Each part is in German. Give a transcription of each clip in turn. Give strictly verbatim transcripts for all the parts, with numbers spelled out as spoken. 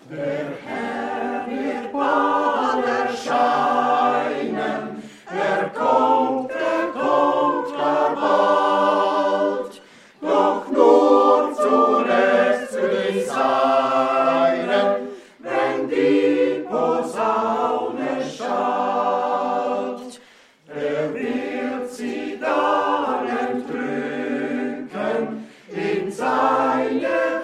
Der Herr wird bald erscheinen, er kommt, er kommt gar bald, doch nur zuletzt zu den Seinen, wenn die Posaune schallt. Er wird sie dann entrücken in seine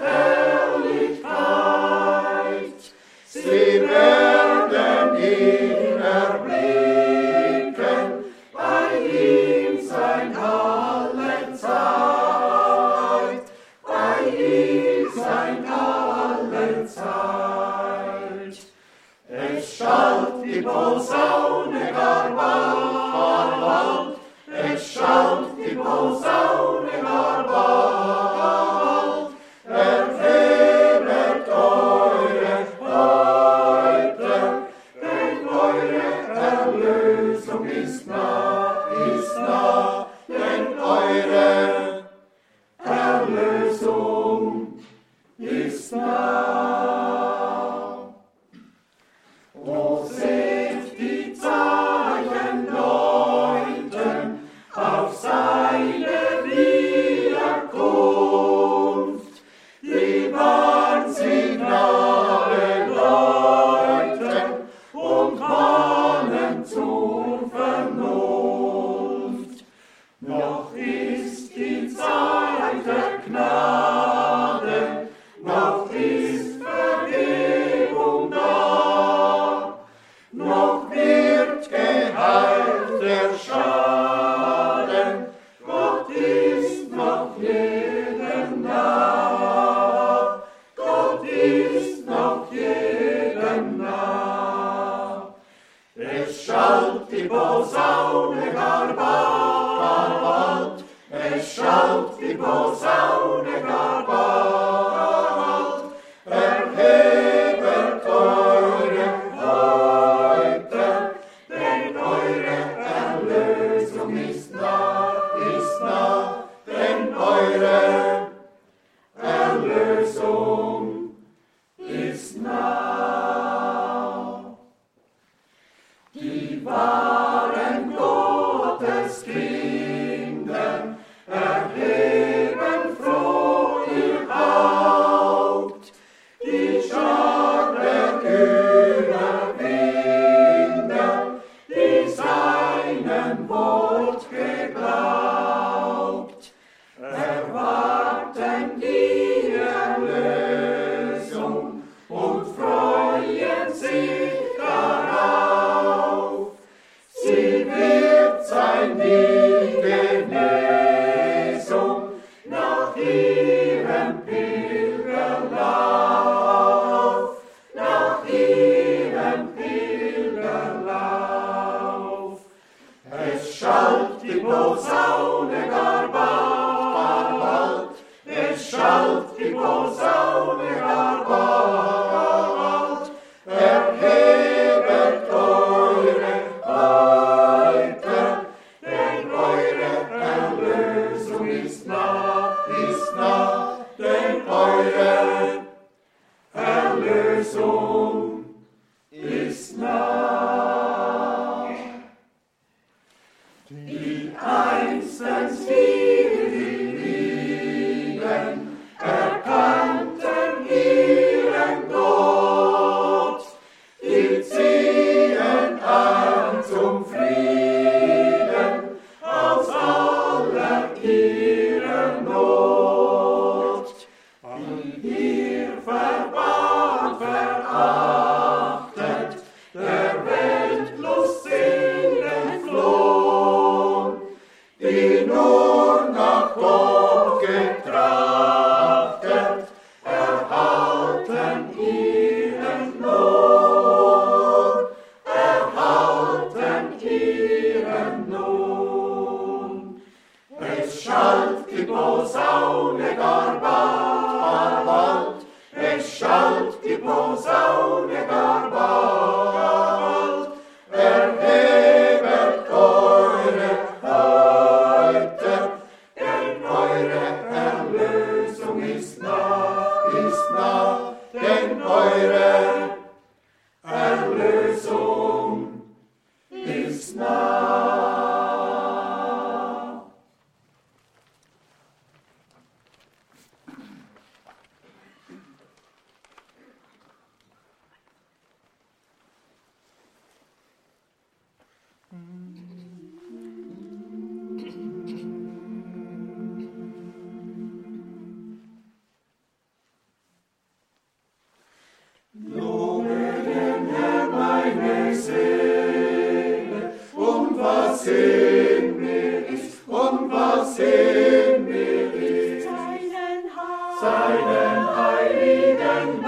Herrlichkeit. Sie werden ihn erblicken, bei ihm sein alle Zeit, bei ihm sein alle Zeit. Es schallt die Posaune gar bald, gar bald, es schallt die Posaune gar bald. Erhebet eure Häupter, denn eure Erlösung ist nah, ist nah, denn eure Erlösung ist nah. O seht die Zeichen läuten auf seine Wiederkunft, die Warnsignale läuten und mahnen zur Vernunft. Noch ist die Zeit der Gnade, noch ist Vergebung da, noch wird geheilt der Schaden, Gott ist noch jedem nah, Gott ist noch jedem nah. Es schallt die Posaune gar bald, gar bald, es schallt die Posaune gar bald. Erhebet eure Häupter, denn eure Erlösung ist nah, ist nah, denn eure Erlösung ist nah. Die wahren Gotteskinder erheben froh ihr Haupt, die Schar der Überwinder, die seinem Wort geglaubt, erwarten die Erlösung und freuen sich darauf. Sie wird sein die Genesung nach ihrem Pilgerlauf, nach ihrem Pilgerlauf. Es schallt die Posaune gar bald, gar bald, es schallt die Posaune gar bald. Erhebet eure Häupter, denn eure Erlösung ist nah, ist nah, denn eure Erlösung ist nah. Die einstens Seligen erkannten ihren Gott, die ziehen an zum Frieden aus aller ihrer Not. Die hier verbannt, verachtet, der Weltlust sind entflohen, die nur nach Gott getrachtet, erhalten ihren Lohn, erhalten ihren Lohn. Es schallt die Posaune gar bald, gar bald, es schallt die Posaune gar bald. Erhebet eure Häupter, denn eure Erlösung ist nah, ist nah, denn denn eure Erlösung ist nah. In mir ist und was in mir ist, seinen, seinen heiligen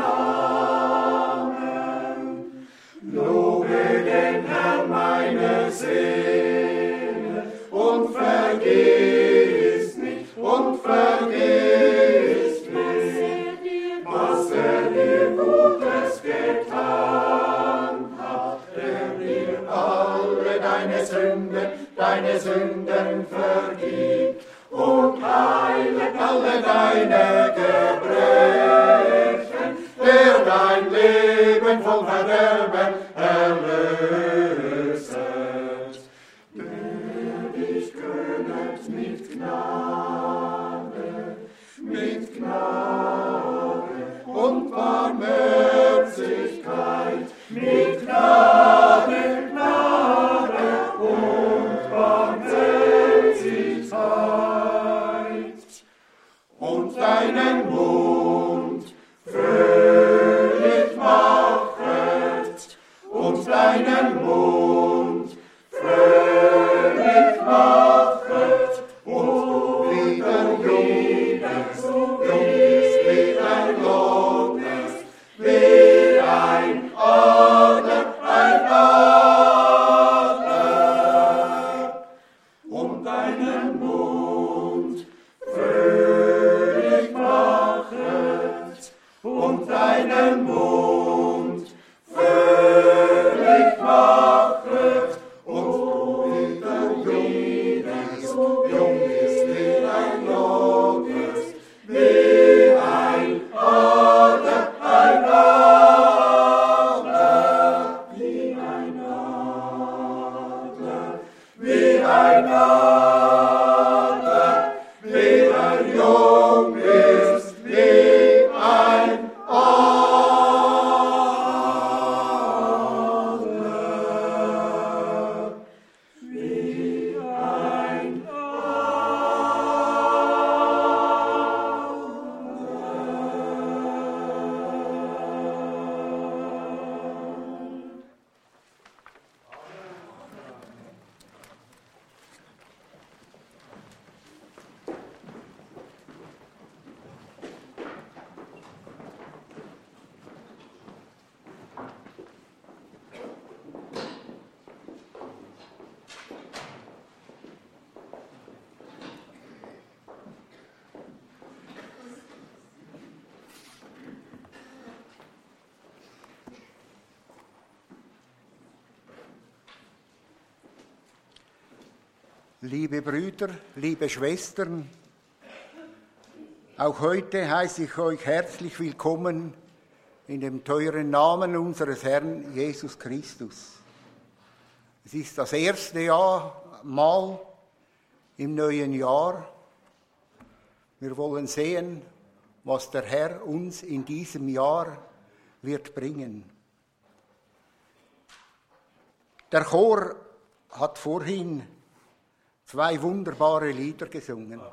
Namen. Lobe den Herrn meine Seele und vergiss nicht und vergiss nicht, was er dir Gutes getan hat, der dir alle deine Sünden deine Sünden vergibt und heilet alle deine Gebrechen, der dein Leben vom Verderben erlöset, der dich krönet mit Gnade, mit Gnade und Barmherzigkeit, mit Gnade, Gnade und Barmherzigkeit, und deinen Mund fröhlich machet, und deinen Mund fröhlich machet, und wieder jubelst, jubelst wie ein Lobest, wie ein Adler, ein Adler, und deinen Mund fröhlich machet, und deinen Mund fröhlich machet, und wieder jubelst, jubelst wie ein Lobest, wie ein Adler, ein Adler, wie ein Adler, wie ein Adler, wie er jung ist, wie ein Adler, wie ein Liebe Brüder, liebe Schwestern, auch heute heiße ich euch herzlich willkommen in dem teuren Namen unseres Herrn Jesus Christus. Es ist das erste Jahr Mal im neuen Jahr. Wir wollen sehen, was der Herr uns in diesem Jahr wird bringen. Der Chor hat vorhin zwei wunderbare Lieder gesungen.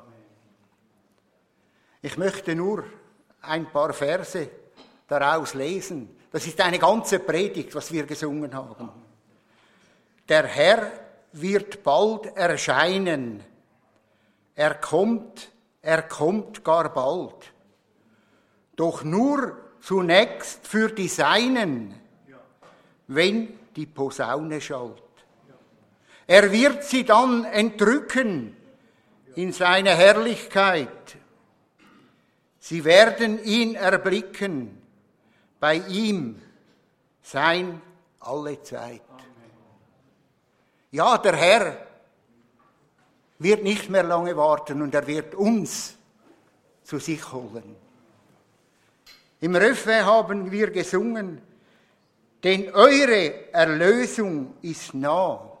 Ich möchte nur ein paar Verse daraus lesen. Das ist eine ganze Predigt, was wir gesungen haben. Der Herr wird bald erscheinen. Er kommt, er kommt gar bald. Doch nur zunächst für die Seinen, wenn die Posaune schallt. Er wird sie dann entrücken in seine Herrlichkeit. Sie werden ihn erblicken, bei ihm sein alle Zeit. Ja, der Herr wird nicht mehr lange warten und er wird uns zu sich holen. Im Refrain haben wir gesungen, denn eure Erlösung ist nah.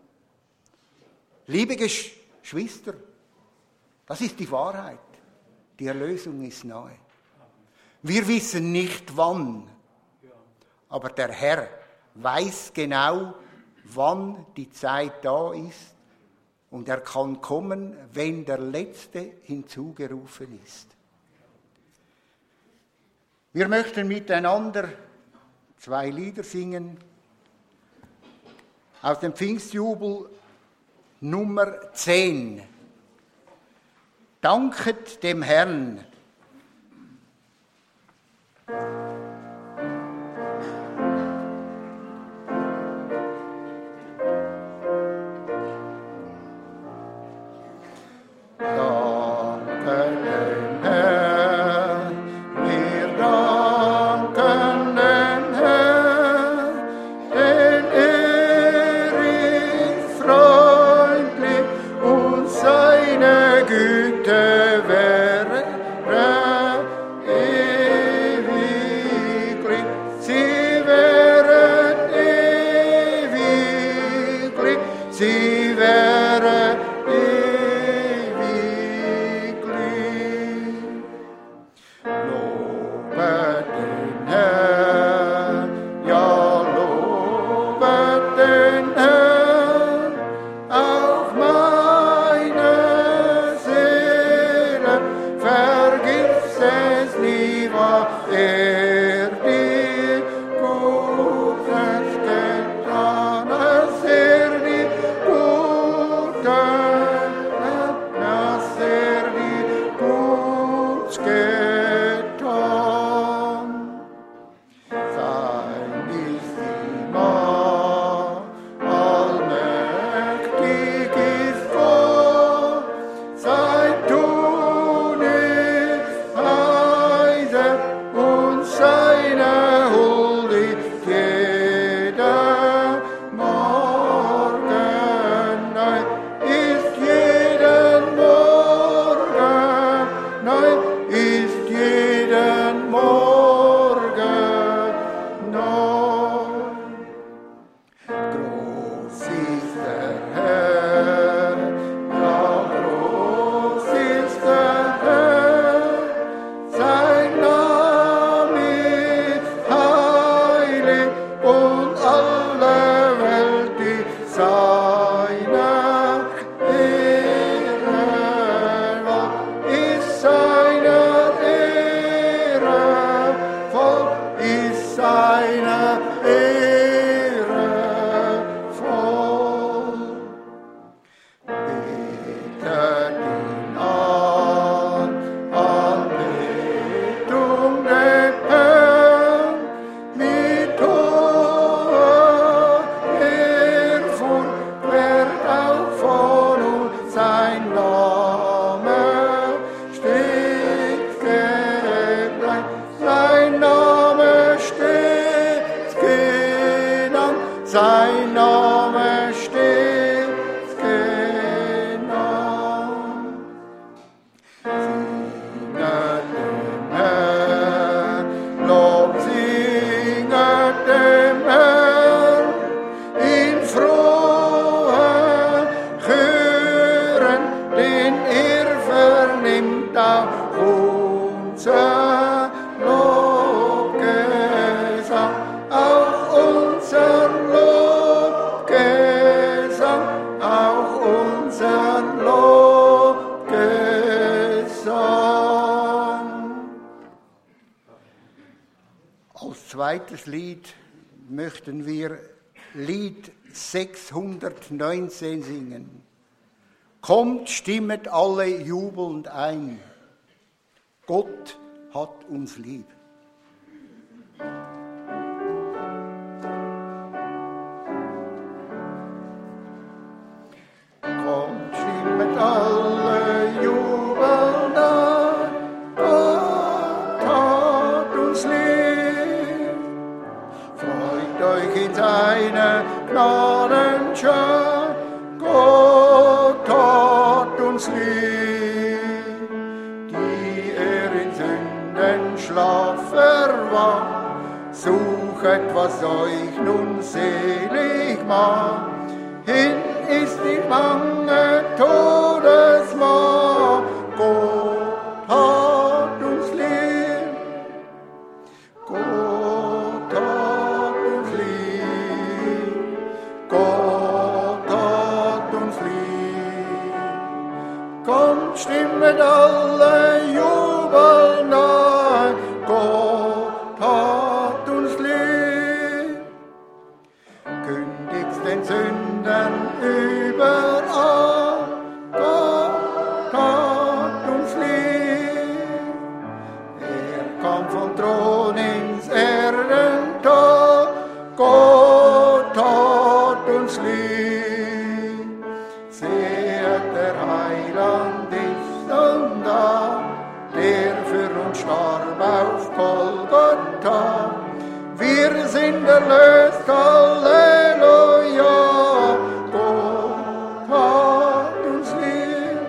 Liebe Geschwister, das ist die Wahrheit. Die Erlösung ist nahe. Wir wissen nicht wann, aber der Herr weiß genau, wann die Zeit da ist und er kann kommen, wenn der Letzte hinzugerufen ist. Wir möchten miteinander zwei Lieder singen aus dem Pfingstjubel Nummer zehn. Danket dem Herrn. sein Name steht genannt. Singet dem Herrn, Lob singet dem Herrn, in frohen Chören, den er vernimmt auch unser Lobgesang, auch unser Lobgesang, auch unser Lobgesang. Als zweites Lied möchten wir Lied sechshundertneunzehn singen. Kommt, stimmet alle jubelnd ein. Gott hat uns lieb. Kommt, stimmet alle jubelnd ein. Gott hat uns lieb. Freut euch in seiner Gnadenschau. Gott hat uns lieb. Die er in Sünden schlafen schwach, suchet, was euch nun selig macht. Hin ist die bange Todesmacht, Gott hat uns lieb, Gott hat uns lieb, Gott hat uns lieb. Kommt, stimmet alle, jubeln ein, Gott hat uns lieb. Kündigt's den Sündern überall, Gott hat uns lieb. Er kam vom Thron ins Erdental, Gott hat uns lieb. Seht, der Heiland ist nun da, der für uns starb auf Golgatha. Wir sind erlöst, Halleluja, Gott hat uns lieb,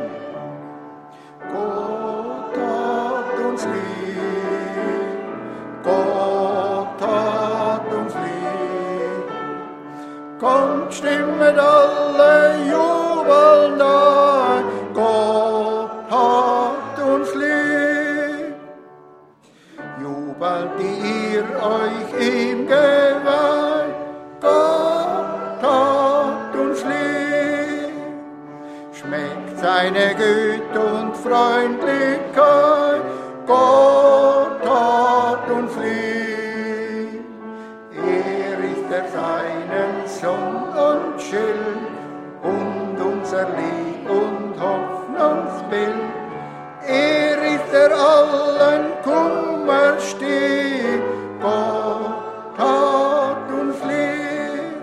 Gott hat uns lieb, Gott hat uns lieb. Kommt, stimmet alle, jubeln ein, Gott hat uns lieb. Jubelt, die ihr euch ihm geweiht, Gott hat uns lieb. Schmeckt seine Güte und Freundlichkeit, Gott hat uns lieb. Er ist der seinen Sonn und Schild und unser Lieb und Hoffnungsbild. Er ist der allen Kummer still, Gott hat uns lieb,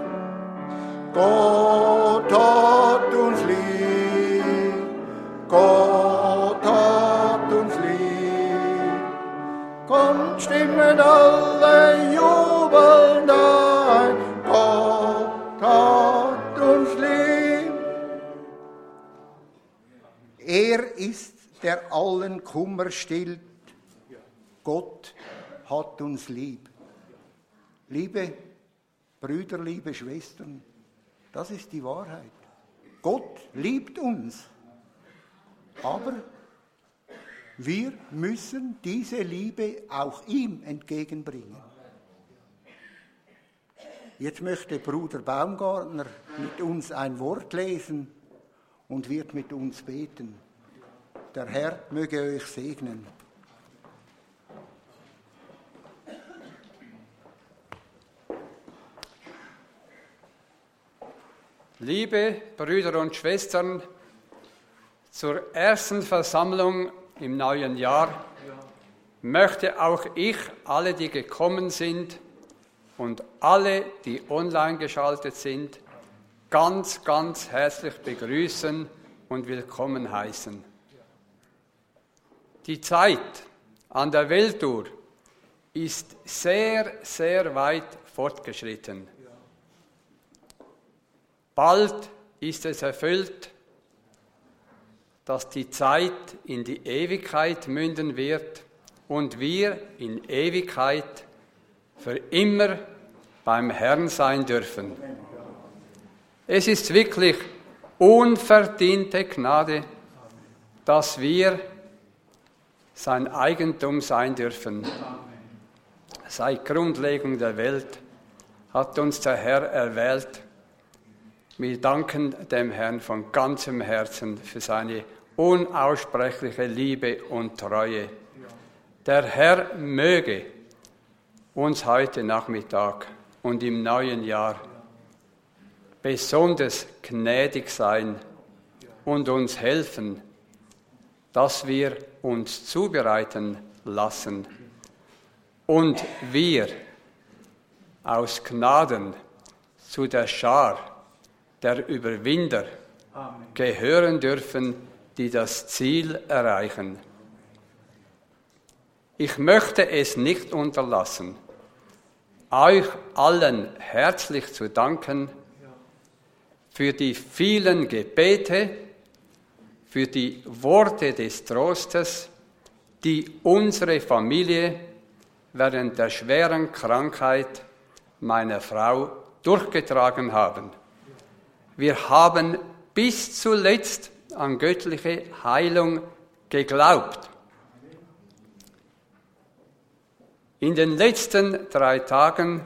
Gott hat uns lieb, Gott hat uns lieb. Kommt, stimmen alle, jubeln ein, Gott hat uns lieb. Er ist der allen Kummer stillt. Gott hat uns lieb. Liebe Brüder, liebe Schwestern, das ist die Wahrheit. Gott liebt uns. Aber wir müssen diese Liebe auch ihm entgegenbringen. Jetzt möchte Bruder Baumgartner mit uns ein Wort lesen und wird mit uns beten. Der Herr möge euch segnen. Liebe Brüder und Schwestern, zur ersten Versammlung im neuen Jahr möchte auch ich alle, die gekommen sind und alle, die online geschaltet sind, ganz, ganz herzlich begrüßen und willkommen heißen. Die Zeit an der Welttour ist sehr, sehr weit fortgeschritten. Bald ist es erfüllt, dass die Zeit in die Ewigkeit münden wird und wir in Ewigkeit für immer beim Herrn sein dürfen. Es ist wirklich unverdiente Gnade, dass wir sein Eigentum sein dürfen. Seit Grundlegung der Welt hat uns der Herr erwählt. Wir danken dem Herrn von ganzem Herzen für seine unaussprechliche Liebe und Treue. Der Herr möge uns heute Nachmittag und im neuen Jahr besonders gnädig sein und uns helfen, dass wir uns zubereiten lassen und wir aus Gnaden zu der Schar der Überwinder Amen. Gehören dürfen, die das Ziel erreichen. Ich möchte es nicht unterlassen, euch allen herzlich zu danken für die vielen Gebete, für die Worte des Trostes, die unsere Familie während der schweren Krankheit meiner Frau durchgetragen haben. Wir haben bis zuletzt an göttliche Heilung geglaubt. In den letzten drei Tagen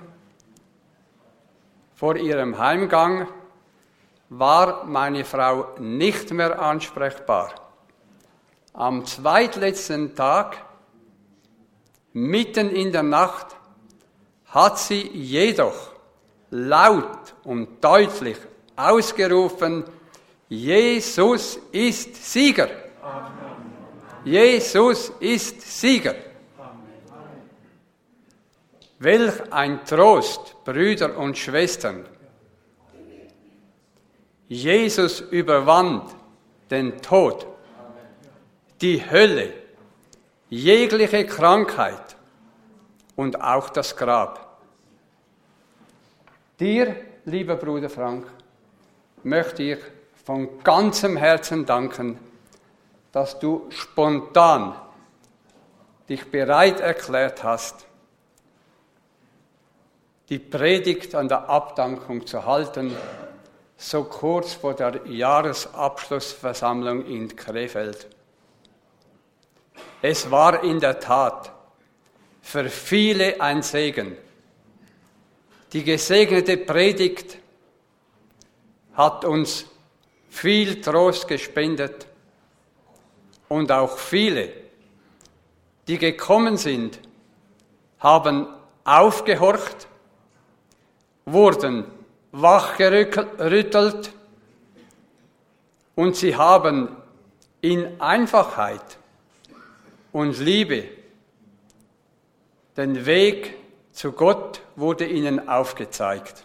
vor ihrem Heimgang war meine Frau nicht mehr ansprechbar. Am zweitletzten Tag, mitten in der Nacht, hat sie jedoch laut und deutlich ausgerufen: Jesus ist Sieger. Amen. Jesus ist Sieger. Amen. Welch ein Trost, Brüder und Schwestern. Jesus überwand den Tod, die Hölle, jegliche Krankheit und auch das Grab. Dir, lieber Bruder Frank, möchte ich von ganzem Herzen danken, dass du spontan dich bereit erklärt hast, die Predigt an der Abdankung zu halten, so kurz vor der Jahresabschlussversammlung in Krefeld. Es war in der Tat für viele ein Segen. Die gesegnete Predigt hat uns viel Trost gespendet und auch viele, die gekommen sind, haben aufgehorcht, wurden wachgerüttelt und sie haben in Einfachheit und Liebe den Weg zu Gott wurde ihnen aufgezeigt.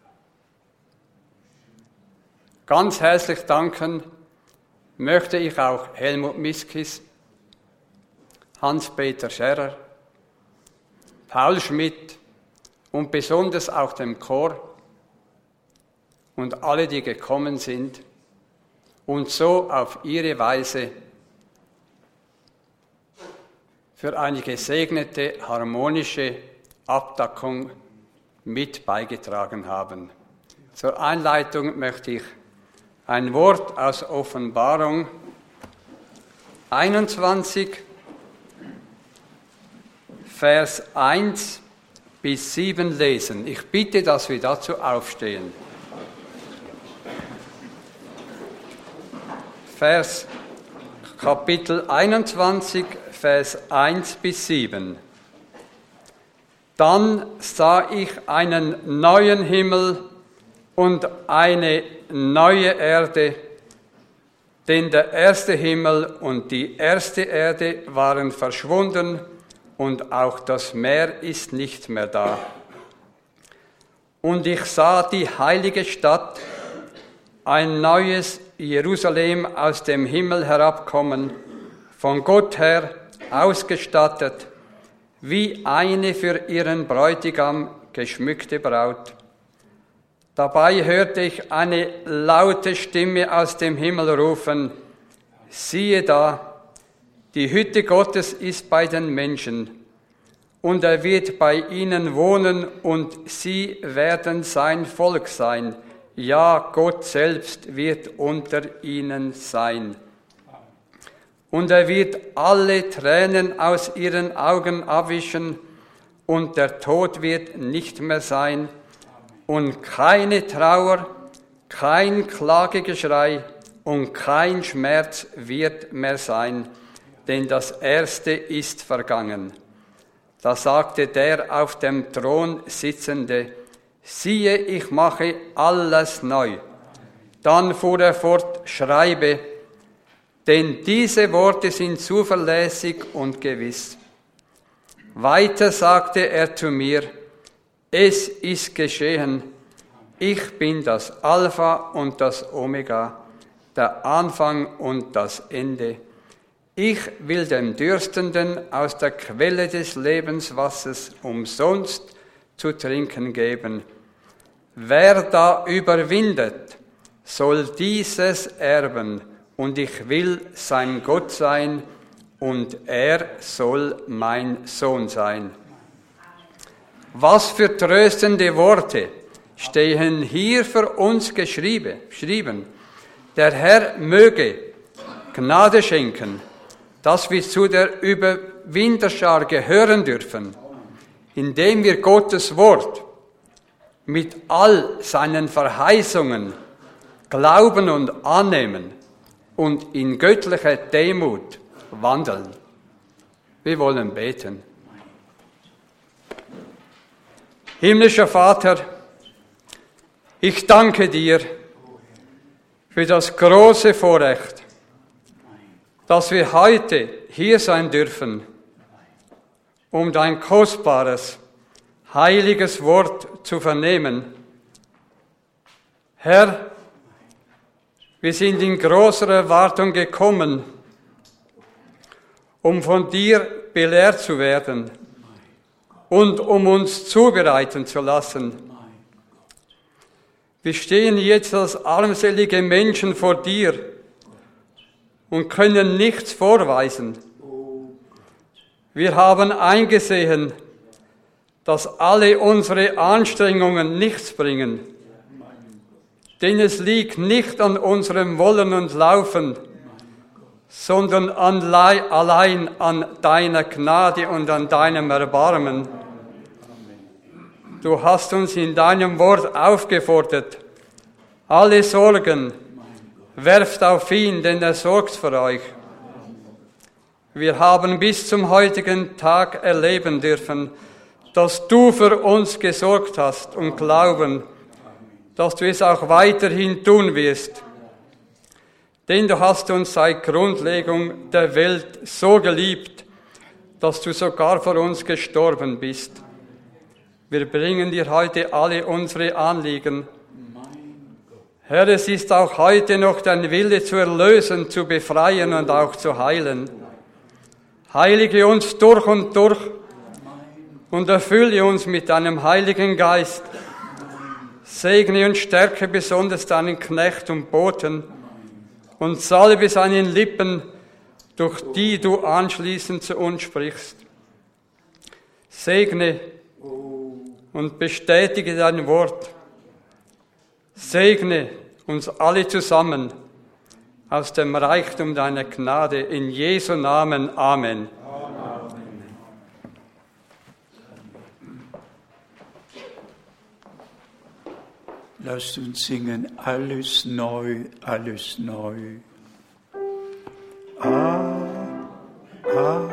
Ganz herzlich danken möchte ich auch Helmut Miskis, Hans-Peter Scherrer, Paul Schmidt und besonders auch dem Chor und alle, die gekommen sind und so auf ihre Weise für eine gesegnete, harmonische Abdankung mit beigetragen haben. Zur Einleitung möchte ich ein Wort aus Offenbarung einundzwanzig, Vers eins bis sieben lesen. Ich bitte, dass wir dazu aufstehen. Vers, Kapitel einundzwanzig, Vers eins bis sieben. Dann sah ich einen neuen Himmel und eine neue Erde, denn der erste Himmel und die erste Erde waren verschwunden und auch das Meer ist nicht mehr da. Und ich sah die heilige Stadt, ein neues Jerusalem aus dem Himmel herabkommen, von Gott her ausgestattet, wie eine für ihren Bräutigam geschmückte Braut. Dabei hörte ich eine laute Stimme aus dem Himmel rufen: Siehe da, die Hütte Gottes ist bei den Menschen, und er wird bei ihnen wohnen, und sie werden sein Volk sein. Ja, Gott selbst wird unter ihnen sein. Und er wird alle Tränen aus ihren Augen abwischen, und der Tod wird nicht mehr sein, und keine Trauer, kein Klagegeschrei und kein Schmerz wird mehr sein, denn das Erste ist vergangen. Da sagte der auf dem Thron Sitzende: Siehe, ich mache alles neu. Dann fuhr er fort: Schreibe, denn diese Worte sind zuverlässig und gewiss. Weiter sagte er zu mir: Es ist geschehen. Ich bin das Alpha und das Omega, der Anfang und das Ende. Ich will dem Dürstenden aus der Quelle des Lebenswassers umsonst zu trinken geben. Wer da überwindet, soll dieses erben, und ich will sein Gott sein, und er soll mein Sohn sein. Was für tröstende Worte stehen hier für uns geschrieben. Der Herr möge Gnade schenken, dass wir zu der Überwinterschar gehören dürfen, indem wir Gottes Wort mit all seinen Verheißungen glauben und annehmen und in göttlicher Demut wandeln. Wir wollen beten. Himmlischer Vater, ich danke dir für das große Vorrecht, dass wir heute hier sein dürfen, um dein kostbares, heiliges Wort zu vernehmen. Herr, wir sind in großer Erwartung gekommen, um von dir belehrt zu werden und um uns zubereiten zu lassen. Wir stehen jetzt als armselige Menschen vor dir und können nichts vorweisen. Wir haben eingesehen, dass alle unsere Anstrengungen nichts bringen, denn es liegt nicht an unserem Wollen und Laufen, sondern allein an deiner Gnade und an deinem Erbarmen. Du hast uns in deinem Wort aufgefordert, alle Sorgen werft auf ihn, denn er sorgt für euch. Wir haben bis zum heutigen Tag erleben dürfen, dass du für uns gesorgt hast und glauben, dass du es auch weiterhin tun wirst. Denn du hast uns seit Grundlegung der Welt so geliebt, dass du sogar für uns gestorben bist. Wir bringen dir heute alle unsere Anliegen. Herr, es ist auch heute noch dein Wille zu erlösen, zu befreien und auch zu heilen. Heilige uns durch und durch und erfülle uns mit deinem Heiligen Geist. Segne und stärke besonders deinen Knecht und Boten und salbe seinen Lippen, durch die du anschließend zu uns sprichst. Segne und bestätige dein Wort. Segne uns alle zusammen aus dem Reichtum deiner Gnade. In Jesu Namen. Amen. Lasst uns singen, alles neu, alles neu. Ah, ah.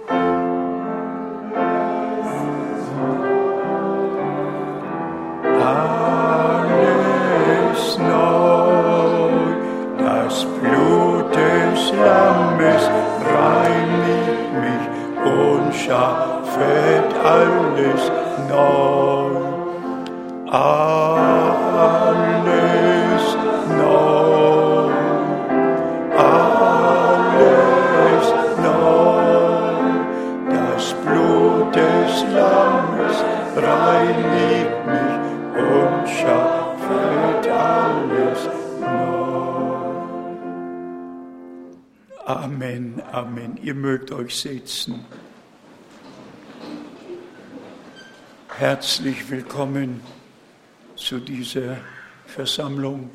Alles neu, das Blut des Lammes reinigt mich und schaffet alles neu. Alles neu, alles neu, das Blut des Lammes reinigt mich und schaffet alles neu. Amen, Amen. Ihr mögt euch setzen. Herzlich willkommen zu dieser Versammlung.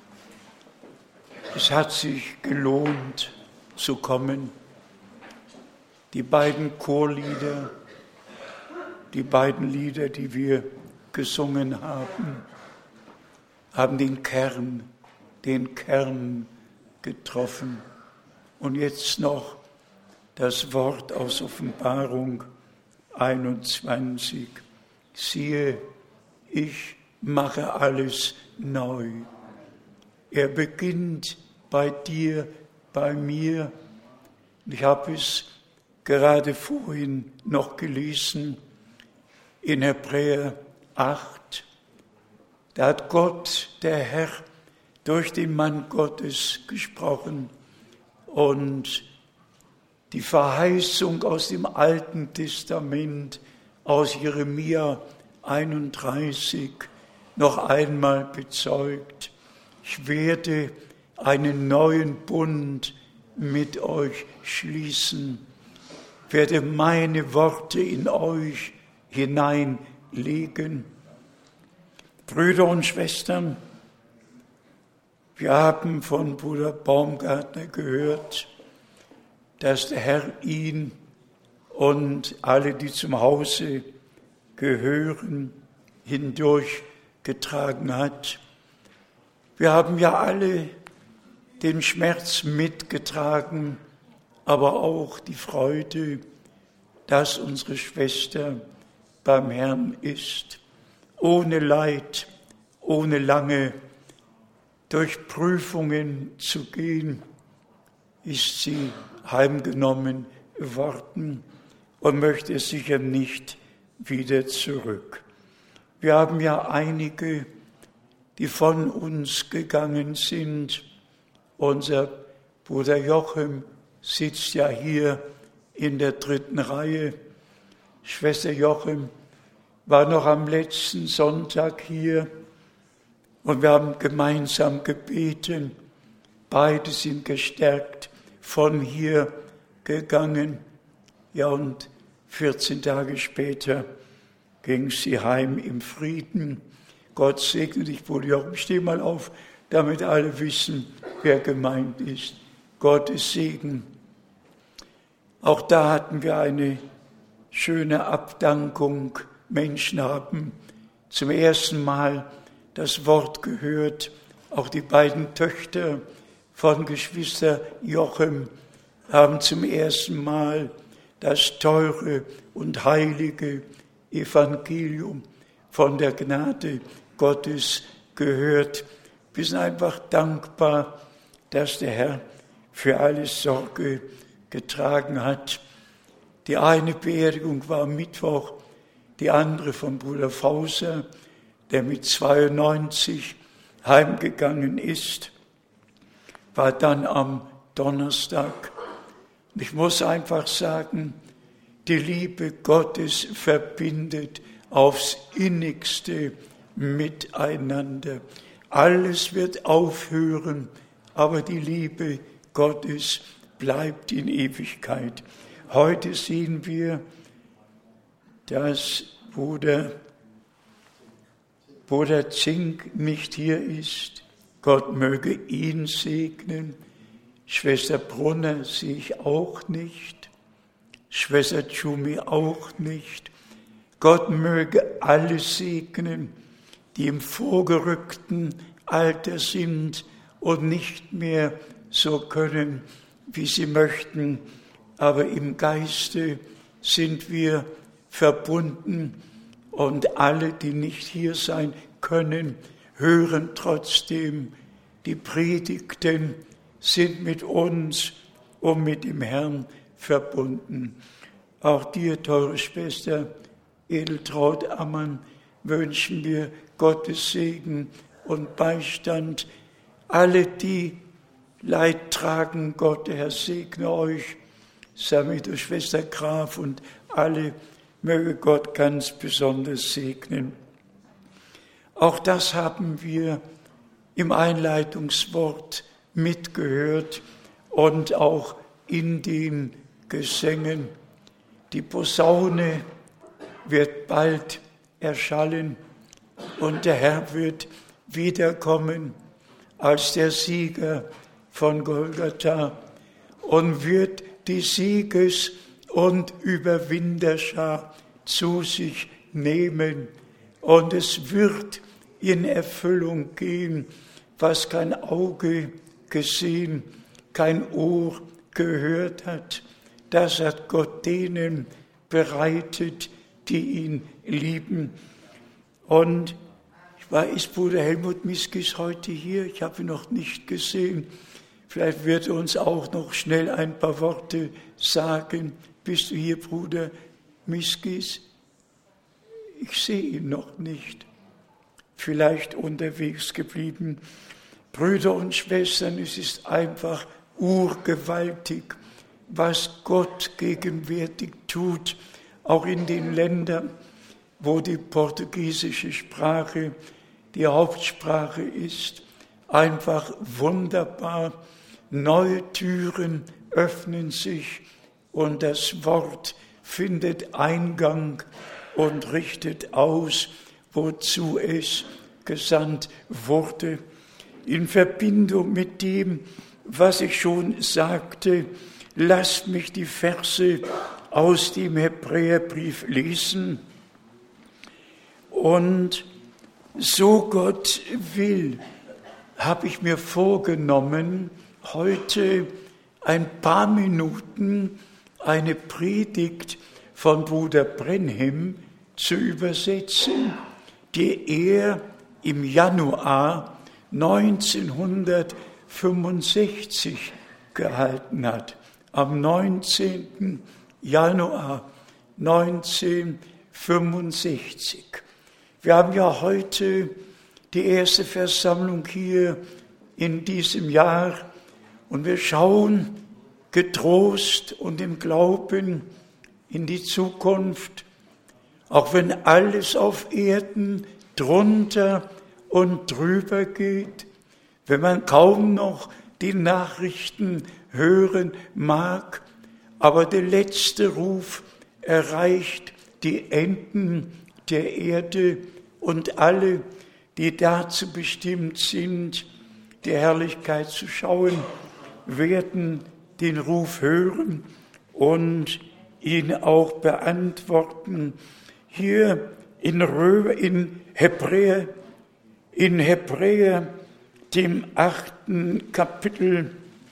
Es hat sich gelohnt zu kommen. Die beiden Chorlieder, die beiden Lieder, die wir gesungen haben, haben den Kern, den Kern getroffen. Und jetzt noch das Wort aus Offenbarung einundzwanzig. Siehe, ich mache alles neu. Er beginnt bei dir, bei mir. Ich habe es gerade vorhin noch gelesen in Hebräer acht. Da hat Gott, der Herr, durch den Mann Gottes gesprochen und die Verheißung aus dem Alten Testament, aus Jeremia einunddreißig, noch einmal bezeugt. Ich werde einen neuen Bund mit euch schließen, werde meine Worte in euch hinein legen. Brüder und Schwestern, wir haben von Bruder Baumgartner gehört, dass der Herr ihn und alle, die zum Hause gehören, hindurchgetragen hat. Wir haben ja alle den Schmerz mitgetragen, aber auch die Freude, dass unsere Schwester beim Herrn ist. Ohne Leid, ohne lange durch Prüfungen zu gehen, ist sie heimgenommen worden und möchte sicher nicht wieder zurück. Wir haben ja einige, die von uns gegangen sind. Unser Bruder Joachim sitzt ja hier in der dritten Reihe. Schwester Joachim war noch am letzten Sonntag hier und wir haben gemeinsam gebeten. Beide sind gestärkt von hier gegangen. Ja, und vierzehn Tage später ging sie heim im Frieden. Gott segne dich, Bruder Joachim. Steh mal auf, damit alle wissen, wer gemeint ist. Gottes Segen. Auch da hatten wir eine schöne Abdankung. Menschen haben zum ersten Mal das Wort gehört. Auch die beiden Töchter von Geschwister Joachim haben zum ersten Mal das teure und heilige Evangelium von der Gnade Gottes gehört. Wir sind einfach dankbar, dass der Herr für alles Sorge getragen hat. Die eine Beerdigung war am Mittwoch, die andere von Bruder Fauser, der mit zweiundneunzig heimgegangen ist, war dann am Donnerstag. Und ich muss einfach sagen, die Liebe Gottes verbindet aufs Innigste miteinander. Alles wird aufhören, aber die Liebe Gottes bleibt in Ewigkeit. Heute sehen wir, dass Bruder, Bruder Zink nicht hier ist. Gott möge ihn segnen. Schwester Brunner sehe ich auch nicht. Schwester Tschumi auch nicht. Gott möge alle segnen, die im vorgerückten Alter sind und nicht mehr so können, wie sie möchten. Aber im Geiste sind wir verbunden und alle, die nicht hier sein können, hören trotzdem die Predigten, sind mit uns und mit dem Herrn verbunden. Auch dir, teure Schwester Edeltraud Ammann, wünschen wir Gottes Segen und Beistand. Alle, die Leid tragen, Gott, der Herr segne euch, samt der Schwester Graf und alle, möge Gott ganz besonders segnen. Auch das haben wir im Einleitungswort mitgehört und auch in den Gesängen. Die Posaune wird bald erschallen und der Herr wird wiederkommen als der Sieger von Golgatha und wird die Sieges- und Überwinderschar zu sich nehmen. Und es wird in Erfüllung gehen, was kein Auge gesehen, kein Ohr gehört hat. Das hat Gott denen bereitet, die ihn lieben. Und ich weiß, ist Bruder Helmut Miskis heute hier? Ich habe ihn noch nicht gesehen. Vielleicht wird er uns auch noch schnell ein paar Worte sagen. Bist du hier, Bruder Miskis? Ich sehe ihn noch nicht. Vielleicht unterwegs geblieben. Brüder und Schwestern, es ist einfach urgewaltig, was Gott gegenwärtig tut, auch in den Ländern, wo die portugiesische Sprache die Hauptsprache ist. Einfach wunderbar. Neue Türen öffnen sich und das Wort findet Eingang und richtet aus, wozu es gesandt wurde. In Verbindung mit dem, was ich schon sagte, lasst mich die Verse aus dem Hebräerbrief lesen. Und so Gott will, habe ich mir vorgenommen, heute ein paar Minuten eine Predigt von Bruder Brenhem zu übersetzen, die er im Januar neunzehnhundertfünfundsechzig gehalten hat. Am neunzehnten Januar neunzehnhundertfünfundsechzig. Wir haben ja heute die erste Versammlung hier in diesem Jahr und wir schauen getrost und im Glauben in die Zukunft, auch wenn alles auf Erden drunter und drüber geht, wenn man kaum noch die Nachrichten hören mag, aber der letzte Ruf erreicht die Enden der Erde und alle, die dazu bestimmt sind, die Herrlichkeit zu schauen, werden den Ruf hören und ihn auch beantworten. Hier in, Rö- in Hebräer, in Hebräer, dem achten Kapitel,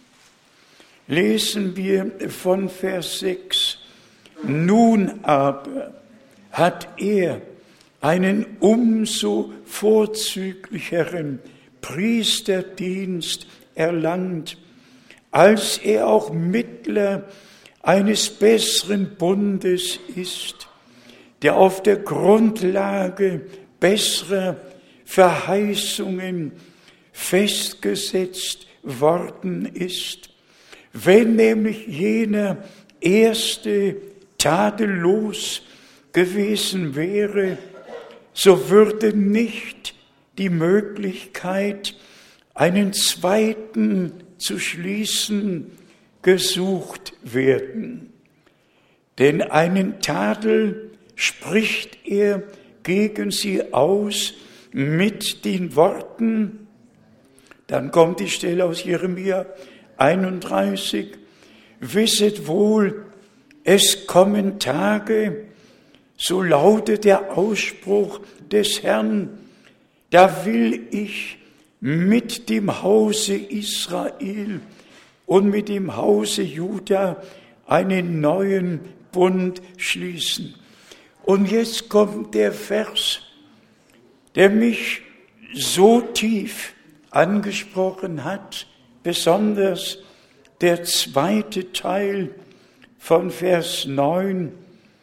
lesen wir von Vers sechs. Nun aber hat er einen umso vorzüglicheren Priesterdienst erlangt, als er auch Mittler eines besseren Bundes ist, der auf der Grundlage besserer Verheißungen festgesetzt worden ist. Wenn nämlich jener erste tadellos gewesen wäre, so würde nicht die Möglichkeit, einen zweiten zu schließen, gesucht werden. Denn einen Tadel spricht er gegen sie aus mit den Worten, dann kommt die Stelle aus Jeremia einunddreißig, wisset wohl, es kommen Tage, so lautet der Ausspruch des Herrn, da will ich mit dem Hause Israel und mit dem Hause Juda einen neuen Bund schließen. Und jetzt kommt der Vers, der mich so tief angesprochen hat, besonders der zweite Teil von Vers neun.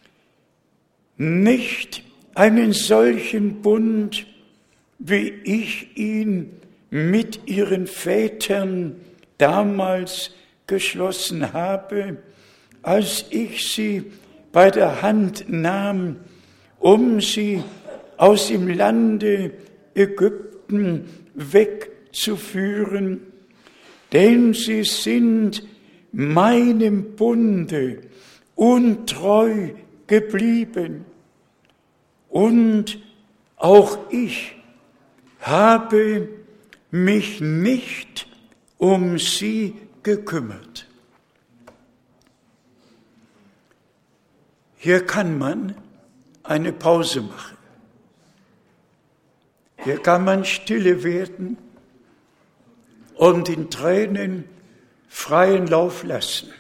Nicht einen solchen Bund, wie ich ihn mit ihren Vätern damals geschlossen habe, als ich sie bei der Hand nahm, um sie aus dem Lande Ägypten wegzuführen, denn sie sind meinem Bunde untreu geblieben. Und auch ich habe mich nicht um sie gekümmert. Hier kann man eine Pause machen. Hier kann man stille werden und den Tränen freien Lauf lassen.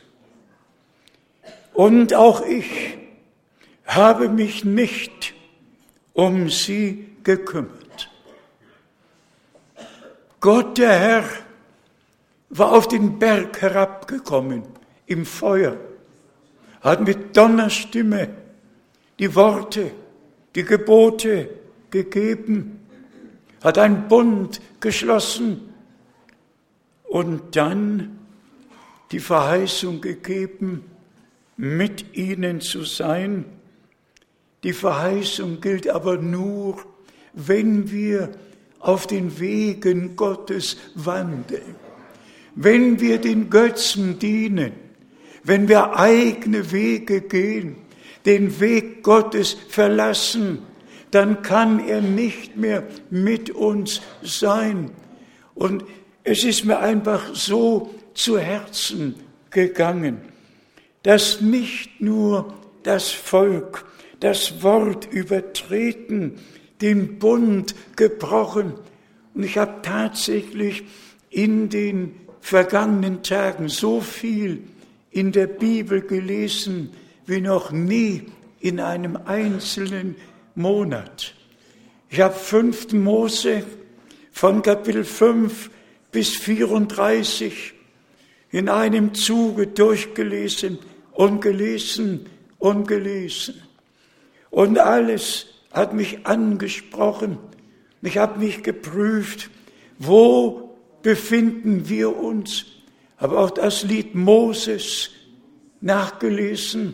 Und auch ich habe mich nicht um sie gekümmert. Gott, der Herr, war auf den Berg herabgekommen, im Feuer, hat mit Donnerstimme die Worte, die Gebote gegeben, hat einen Bund geschlossen und dann die Verheißung gegeben, mit ihnen zu sein. Die Verheißung gilt aber nur, wenn wir auf den Wegen Gottes wandeln, wenn wir den Götzen dienen, wenn wir eigene Wege gehen, den Weg Gottes verlassen, dann kann er nicht mehr mit uns sein. Und es ist mir einfach so zu Herzen gegangen, dass nicht nur das Volk das Wort übertreten, den Bund gebrochen. Und ich habe tatsächlich in den vergangenen Tagen so viel in der Bibel gelesen wie noch nie in einem einzelnen Monat. Ich habe fünften Mose von Kapitel fünf bis vierunddreißig in einem Zuge durchgelesen und gelesen und gelesen. Und alles hat mich angesprochen. Ich habe mich geprüft, wo befinden wir uns. Habe auch das Lied Moses nachgelesen.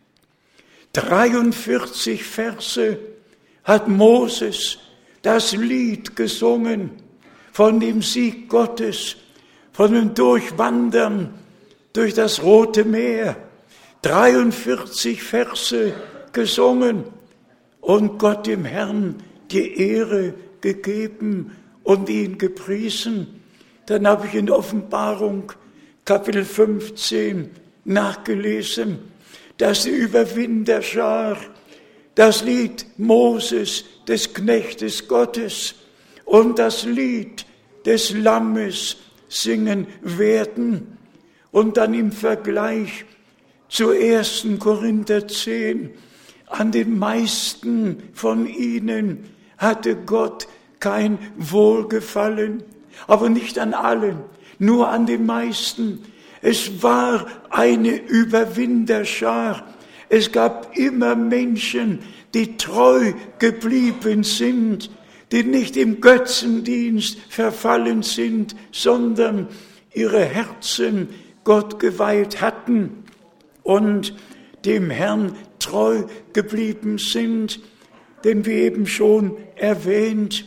dreiundvierzig Verse hat Moses das Lied gesungen von dem Sieg Gottes, von dem Durchwandern durch das Rote Meer. dreiundvierzig Verse gesungen und Gott dem Herrn die Ehre gegeben und ihn gepriesen. Dann habe ich in Offenbarung Kapitel fünfzehn nachgelesen, dass die Überwinderschar das Lied Moses, des Knechtes Gottes, und das Lied des Lammes singen werden. Und dann im Vergleich zu ersten Korinther zehn, an den meisten von ihnen hatte Gott kein Wohlgefallen, aber nicht an allen, nur an den meisten. Es war eine Überwinderschar. Es gab immer Menschen, die treu geblieben sind, die nicht im Götzendienst verfallen sind, sondern ihre Herzen Gott geweiht hatten und dem Herrn treu geblieben sind. Denn wie eben schon erwähnt,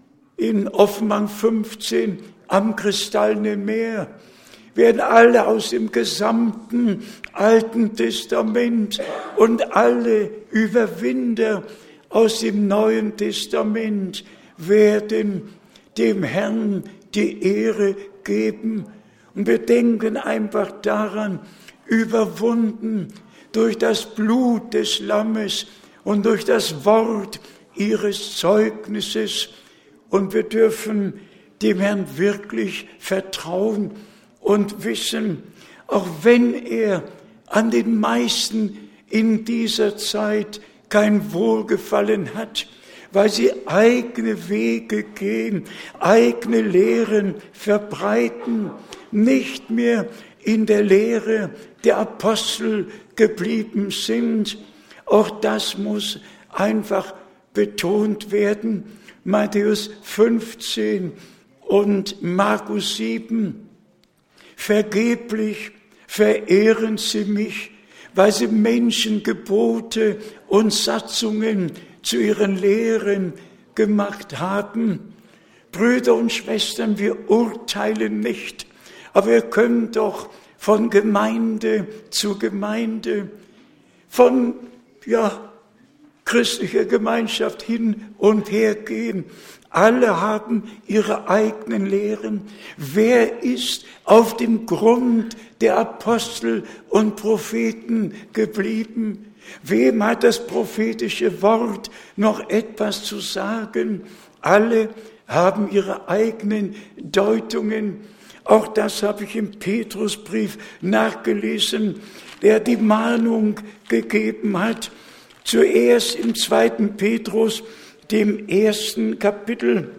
in Offenbarung fünfzehn am kristallenen Meer werden alle aus dem gesamten Alten Testament und alle Überwinder aus dem Neuen Testament werden dem Herrn die Ehre geben. Und wir denken einfach daran, überwunden durch das Blut des Lammes und durch das Wort ihres Zeugnisses. Und wir dürfen dem Herrn wirklich vertrauen und wissen, auch wenn er an den meisten in dieser Zeit kein Wohlgefallen hat, weil sie eigene Wege gehen, eigene Lehren verbreiten, nicht mehr in der Lehre der Apostel geblieben sind. Auch das muss einfach betont werden. Matthäus fünfzehn und Markus sieben. Vergeblich verehren sie mich, weil sie Menschengebote und Satzungen zu ihren Lehren gemacht haben. Brüder und Schwestern, wir urteilen nicht, aber wir können doch von Gemeinde zu Gemeinde, von ja, christlicher Gemeinschaft hin und her gehen. Alle haben ihre eigenen Lehren. Wer ist auf dem Grund der Apostel und Propheten geblieben? Wem hat das prophetische Wort noch etwas zu sagen? Alle haben ihre eigenen Deutungen. Auch das habe ich im Petrusbrief nachgelesen, der die Mahnung gegeben hat. Zuerst im zweiten Petrus, dem ersten Kapitel.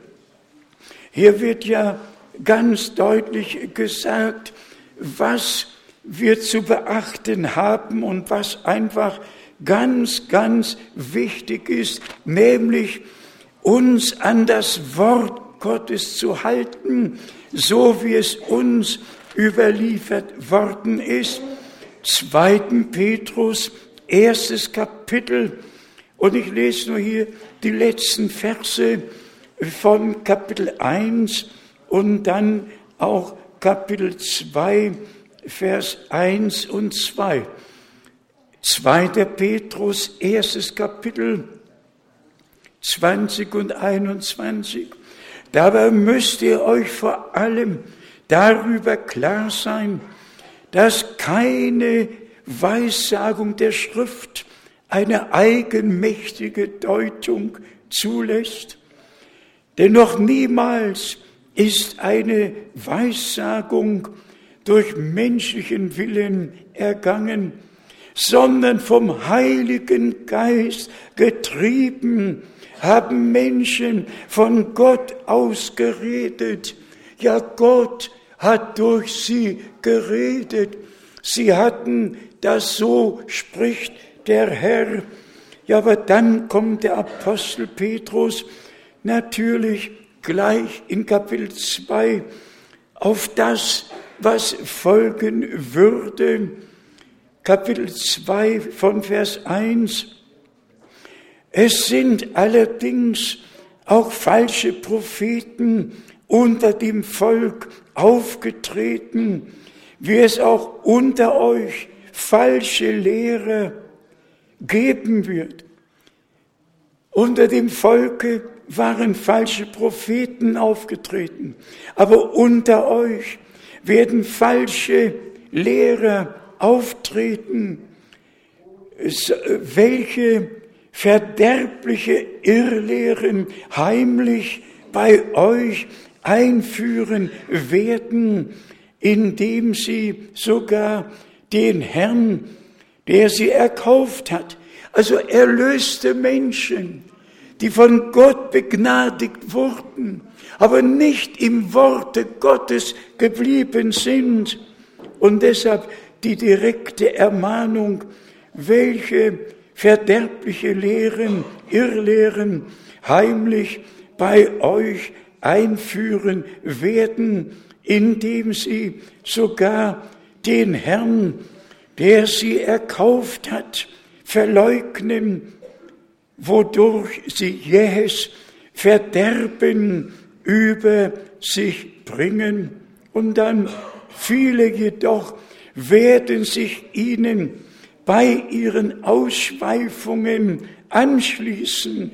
Hier wird ja ganz deutlich gesagt, was wir zu beachten haben und was einfach ganz, ganz wichtig ist, nämlich uns an das Wort Gottes zu halten, so wie es uns überliefert worden ist. zweiten Petrus, erstes Kapitel, und ich lese nur hier die letzten Verse von Kapitel eins und dann auch Kapitel zwei, Vers eins und zwei. zweiter Petrus, erstes Kapitel, zwanzig und einundzwanzig. Dabei müsst ihr euch vor allem darüber klar sein, dass keine Weissagung der Schrift eine eigenmächtige Deutung zulässt. Denn noch niemals ist eine Weissagung durch menschlichen Willen ergangen, sondern vom Heiligen Geist getrieben haben Menschen von Gott aus geredet. Ja, Gott hat durch sie geredet. Sie hatten das so, spricht der Herr. Ja, aber dann kommt der Apostel Petrus natürlich gleich in Kapitel zwei auf das, was folgen würde. Kapitel zwei von Vers eins. Es sind allerdings auch falsche Propheten unter dem Volk aufgetreten, wie es auch unter euch falsche Lehrer geben wird. Unter dem Volke waren falsche Propheten aufgetreten, aber unter euch werden falsche Lehrer auftreten, welche verderbliche Irrlehren heimlich bei euch einführen werden, indem sie sogar den Herrn, der sie erkauft hat, also erlöste Menschen, die von Gott begnadigt wurden, aber nicht im Worte Gottes geblieben sind. Und deshalb die direkte Ermahnung, welche verderbliche Lehren, Irrlehren heimlich bei euch einführen werden, indem sie sogar den Herrn, der sie erkauft hat, verleugnen, wodurch sie jähes Verderben über sich bringen. Und dann viele jedoch werden sich ihnen bei ihren Ausschweifungen anschließen,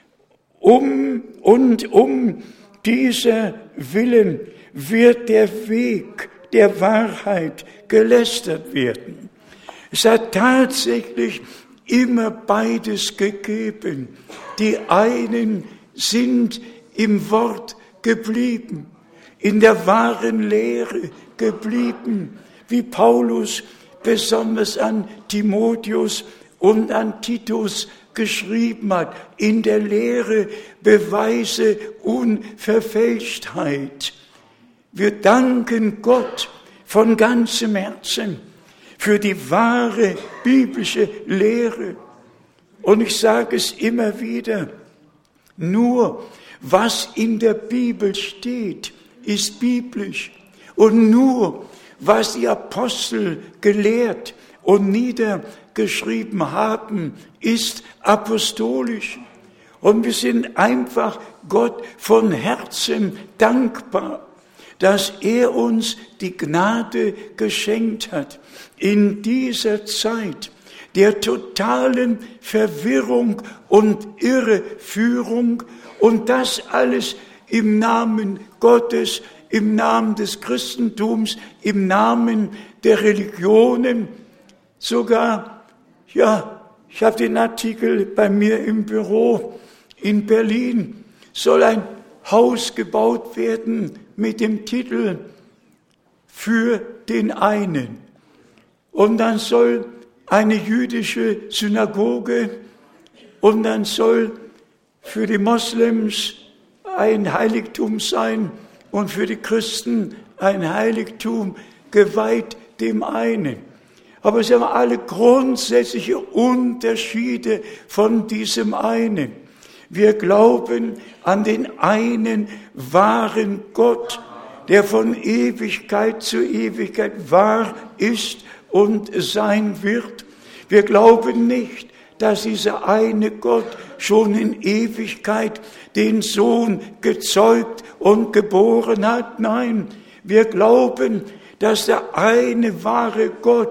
um und um dieser Willen wird der Weg der Wahrheit gelästert werden. Es hat tatsächlich immer beides gegeben. Die einen sind im Wort geblieben, in der wahren Lehre geblieben, wie Paulus besonders an Timotheus und an Titus geschrieben hat, in der Lehre beweise Unverfälschtheit. Wir danken Gott von ganzem Herzen für die wahre biblische Lehre. Und ich sage es immer wieder, nur was in der Bibel steht, ist biblisch. Und nur was die Apostel gelehrt und niedergeschrieben haben, ist apostolisch. Und wir sind einfach Gott von Herzen dankbar, dass er uns die Gnade geschenkt hat, in dieser Zeit der totalen Verwirrung und Irreführung und das alles im Namen Gottes, im Namen des Christentums, im Namen der Religionen. Sogar, ja, ich habe den Artikel bei mir im Büro in Berlin, soll ein Haus gebaut werden mit dem Titel Für den einen. Und dann soll eine jüdische Synagoge und dann soll für die Moslems ein Heiligtum sein und für die Christen ein Heiligtum geweiht dem einen. Aber es haben alle grundsätzliche Unterschiede von diesem einen. Wir glauben an den einen wahren Gott, der von Ewigkeit zu Ewigkeit wahr ist und sein wird. Wir glauben nicht, dass dieser eine Gott schon in Ewigkeit den Sohn gezeugt und geboren hat. Nein, wir glauben, dass der eine wahre Gott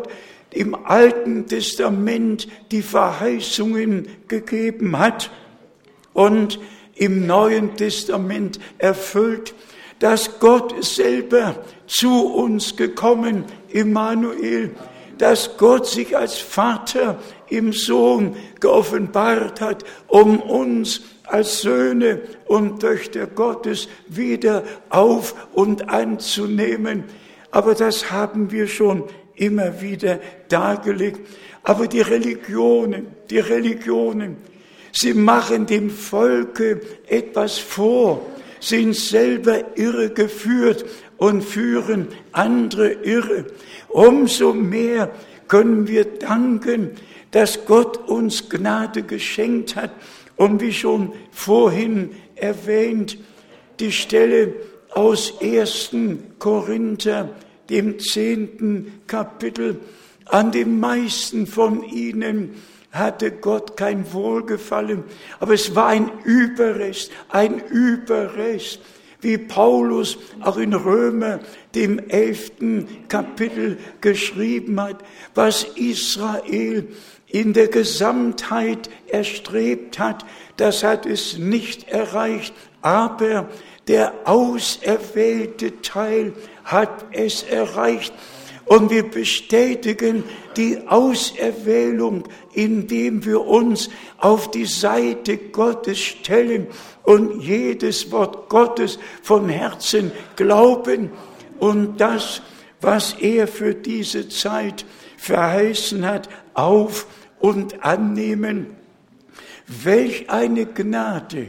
im Alten Testament die Verheißungen gegeben hat und im Neuen Testament erfüllt, dass Gott selber zu uns gekommen, Immanuel, dass Gott sich als Vater im Sohn geoffenbart hat, um uns als Söhne und Töchter Gottes wieder auf und anzunehmen. Aber das haben wir schon immer wieder dargelegt. Aber die Religionen, die Religionen, sie machen dem Volke etwas vor, sind selber irregeführt und führen andere irre. Umso mehr können wir danken, dass Gott uns Gnade geschenkt hat. Und wie schon vorhin erwähnt, die Stelle aus ersten Korinther, dem zehnten Kapitel, an den meisten von ihnen hatte Gott kein Wohlgefallen, aber es war ein Überrest, ein Überrest, wie Paulus auch in Römer, dem elften Kapitel geschrieben hat, was Israel in der Gesamtheit erstrebt hat, das hat es nicht erreicht, aber der auserwählte Teil hat es erreicht. Und wir bestätigen die Auserwählung, indem wir uns auf die Seite Gottes stellen und jedes Wort Gottes von Herzen glauben und das, was er für diese Zeit verheißen hat, auf und annehmen. Welch eine Gnade,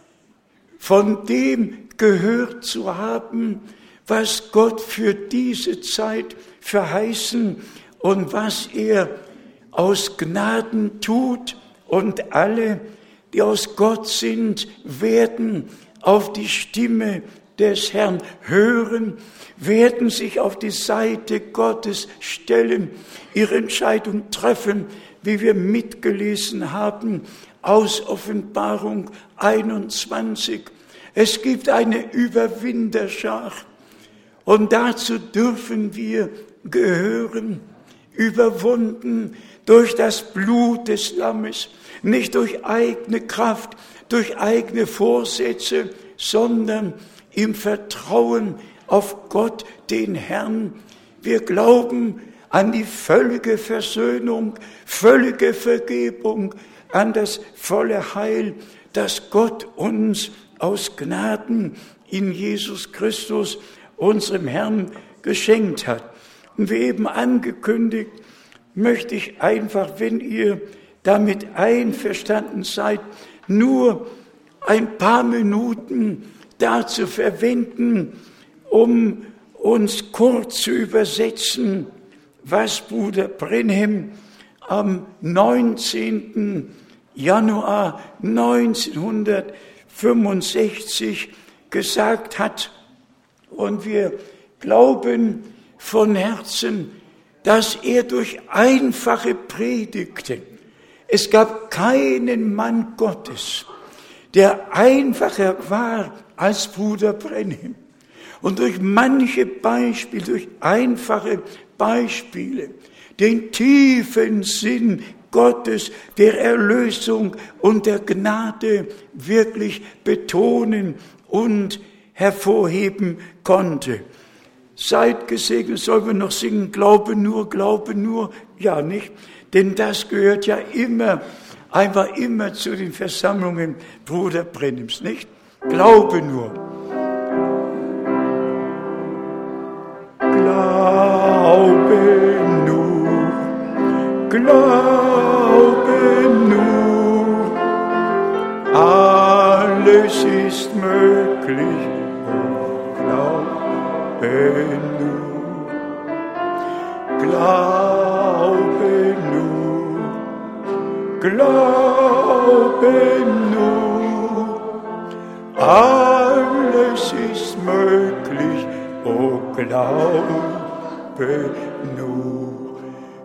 von dem gehört zu haben, was Gott für diese Zeit verheißen und was er aus Gnaden tut. Und alle, die aus Gott sind, werden auf die Stimme des Herrn hören, werden sich auf die Seite Gottes stellen, ihre Entscheidung treffen, wie wir mitgelesen haben aus Offenbarung einundzwanzig. Es gibt eine Überwinderschar und dazu dürfen wir gehören, überwunden durch das Blut des Lammes, nicht durch eigene Kraft, durch eigene Vorsätze, sondern im Vertrauen auf Gott, den Herrn. Wir glauben an die völlige Versöhnung, völlige Vergebung, an das volle Heil, das Gott uns aus Gnaden in Jesus Christus, unserem Herrn, geschenkt hat. Und wie eben angekündigt, möchte ich einfach, wenn ihr damit einverstanden seid, nur ein paar Minuten dazu verwenden, um uns kurz zu übersetzen, was Bruder Brenhem am neunzehnten Januar neunzehnhundertfünfundsechzig gesagt hat. Und wir glauben von Herzen, dass er durch einfache Predigten, es gab keinen Mann Gottes, der einfacher war als Bruder Brenhem. Und durch manche Beispiele, durch einfache Beispiele, den tiefen Sinn Gottes, der Erlösung und der Gnade wirklich betonen und hervorheben konnte. Seid gesegnet, sollen wir noch singen, Glaube nur, Glaube nur, ja nicht, denn das gehört ja immer, einfach immer zu den Versammlungen Bruder Brenhems, nicht? Glaube nur. Glaube nur, glaube nur, alles ist möglich, glaube nur, glaube nur, glaube nur, alles ist möglich, oh glaube nur,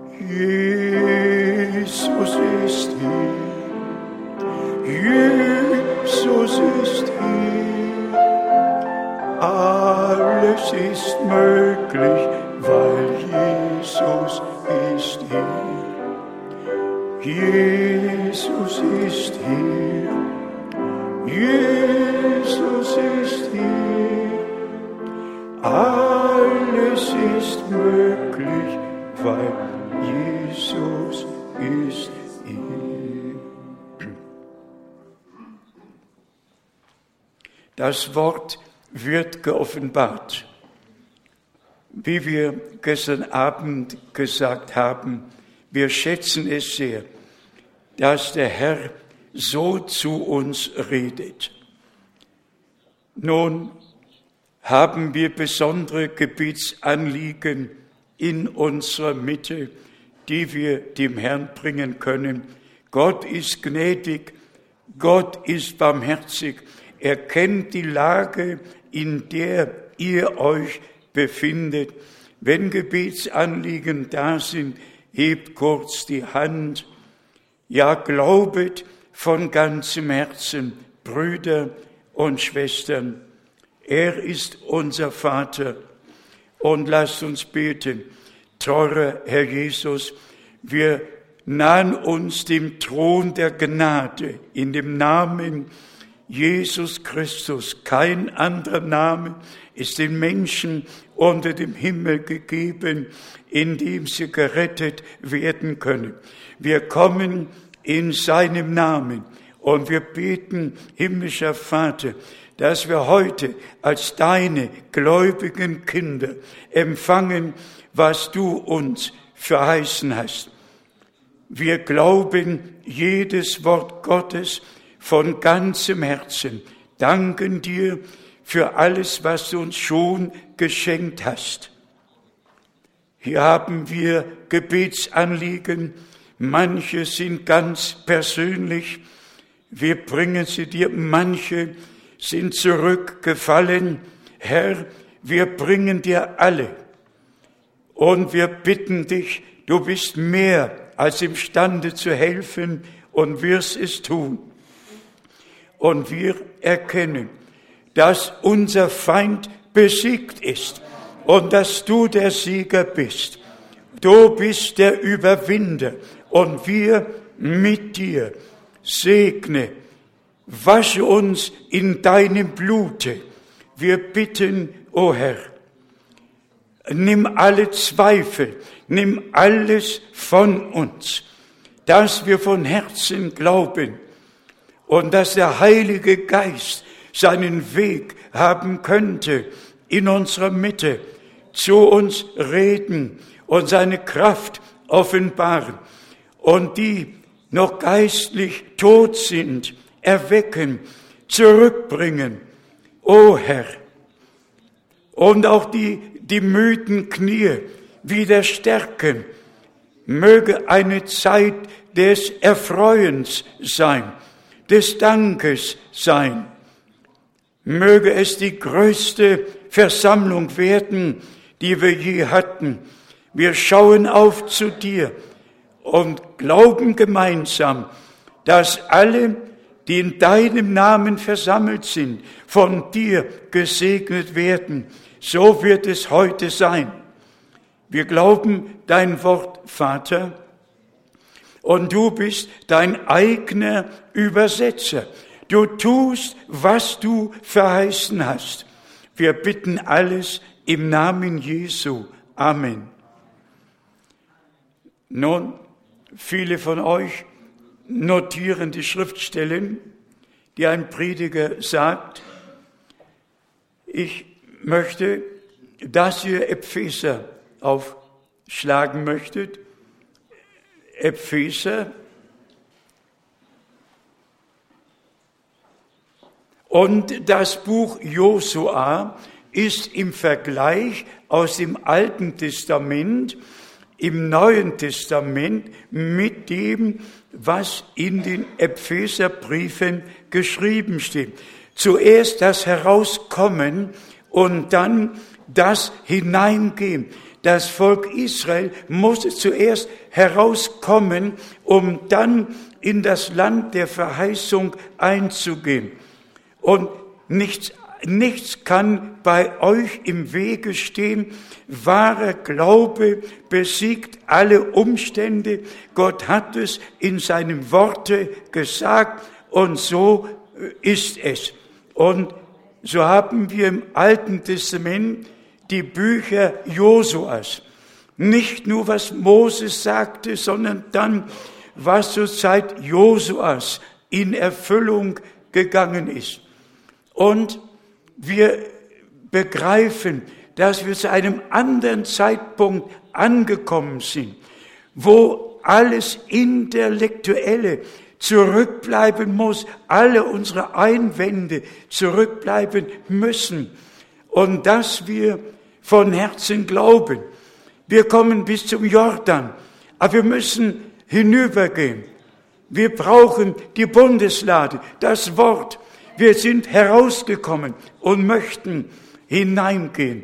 Jesus ist hier, Jesus ist hier, alles ist möglich, weil Jesus ist hier. Jesus ist hier. Jesus ist hier. Alles ist möglich, weil Jesus ist hier. Das Wort wird geoffenbart. Wie wir gestern Abend gesagt haben, wir schätzen es sehr, dass der Herr so zu uns redet. Nun haben wir besondere Gebetsanliegen in unserer Mitte, die wir dem Herrn bringen können. Gott ist gnädig, Gott ist barmherzig. Er kennt die Lage, in der ihr euch befindet. Wenn Gebetsanliegen da sind, hebt kurz die Hand. Ja, glaubet von ganzem Herzen, Brüder und Schwestern. Er ist unser Vater. Und lasst uns beten. Teurer Herr Jesus, wir nahen uns dem Thron der Gnade in dem Namen Jesus Christus. Kein anderer Name ist den Menschen unter dem Himmel gegeben, in dem sie gerettet werden können. Wir kommen in seinem Namen und wir beten, himmlischer Vater, dass wir heute als deine gläubigen Kinder empfangen, was du uns verheißen hast. Wir glauben jedes Wort Gottes von ganzem Herzen, danken dir für alles, was du uns schon geschenkt hast. Hier haben wir Gebetsanliegen, manche sind ganz persönlich, wir bringen sie dir, manche sind zurückgefallen. Herr, wir bringen dir alle und wir bitten dich, du bist mehr als imstande zu helfen und wirst es tun. Und wir erkennen, dass unser Feind besiegt ist und dass du der Sieger bist. Du bist der Überwinder und wir mit dir. Segne, wasche uns in deinem Blute. Wir bitten, o Herr, nimm alle Zweifel, nimm alles von uns, dass wir von Herzen glauben und dass der Heilige Geist seinen Weg haben könnte in unserer Mitte, zu uns reden und seine Kraft offenbaren und die noch geistlich tot sind, erwecken, zurückbringen, o Herr, und auch die, die müden Knie wieder stärken. Möge eine Zeit des Erfreuens sein, des Dankes sein. Möge es die größte Versammlung werden, die wir je hatten. Wir schauen auf zu dir und glauben gemeinsam, dass alle, die in deinem Namen versammelt sind, von dir gesegnet werden. So wird es heute sein. Wir glauben dein Wort, Vater, und du bist dein eigener Übersetzer. Du tust, was du verheißen hast. Wir bitten alles im Namen Jesu. Amen. Nun, viele von euch notieren die Schriftstellen, die ein Prediger sagt. Ich möchte, dass ihr Epheser aufschlagen möchtet. Epheser. Und das Buch Josua ist im Vergleich aus dem Alten Testament, im Neuen Testament mit dem, was in den Epheserbriefen geschrieben steht. Zuerst das Herauskommen und dann das Hineingehen. Das Volk Israel musste zuerst herauskommen, um dann in das Land der Verheißung einzugehen. Und nichts nichts kann bei euch im Wege stehen. Wahrer Glaube besiegt alle Umstände. Gott hat es in seinem Worte gesagt und so ist es. Und so haben wir im Alten Testament die Bücher Josuas. Nicht nur, was Moses sagte, sondern dann, was zur Zeit Josuas in Erfüllung gegangen ist. Und wir begreifen, dass wir zu einem anderen Zeitpunkt angekommen sind, wo alles Intellektuelle zurückbleiben muss, alle unsere Einwände zurückbleiben müssen und dass wir von Herzen glauben. Wir kommen bis zum Jordan, aber wir müssen hinübergehen. Wir brauchen die Bundeslade, das Wort. Wir sind herausgekommen und möchten hineingehen.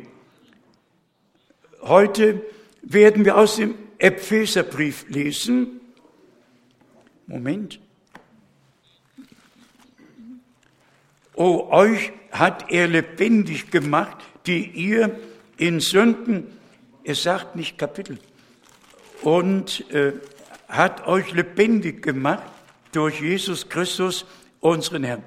Heute werden wir aus dem Epheserbrief lesen. Moment. O, euch hat er lebendig gemacht, die ihr in Sünden, er sagt nicht Kapitel, und äh, hat euch lebendig gemacht durch Jesus Christus, unseren Herrn.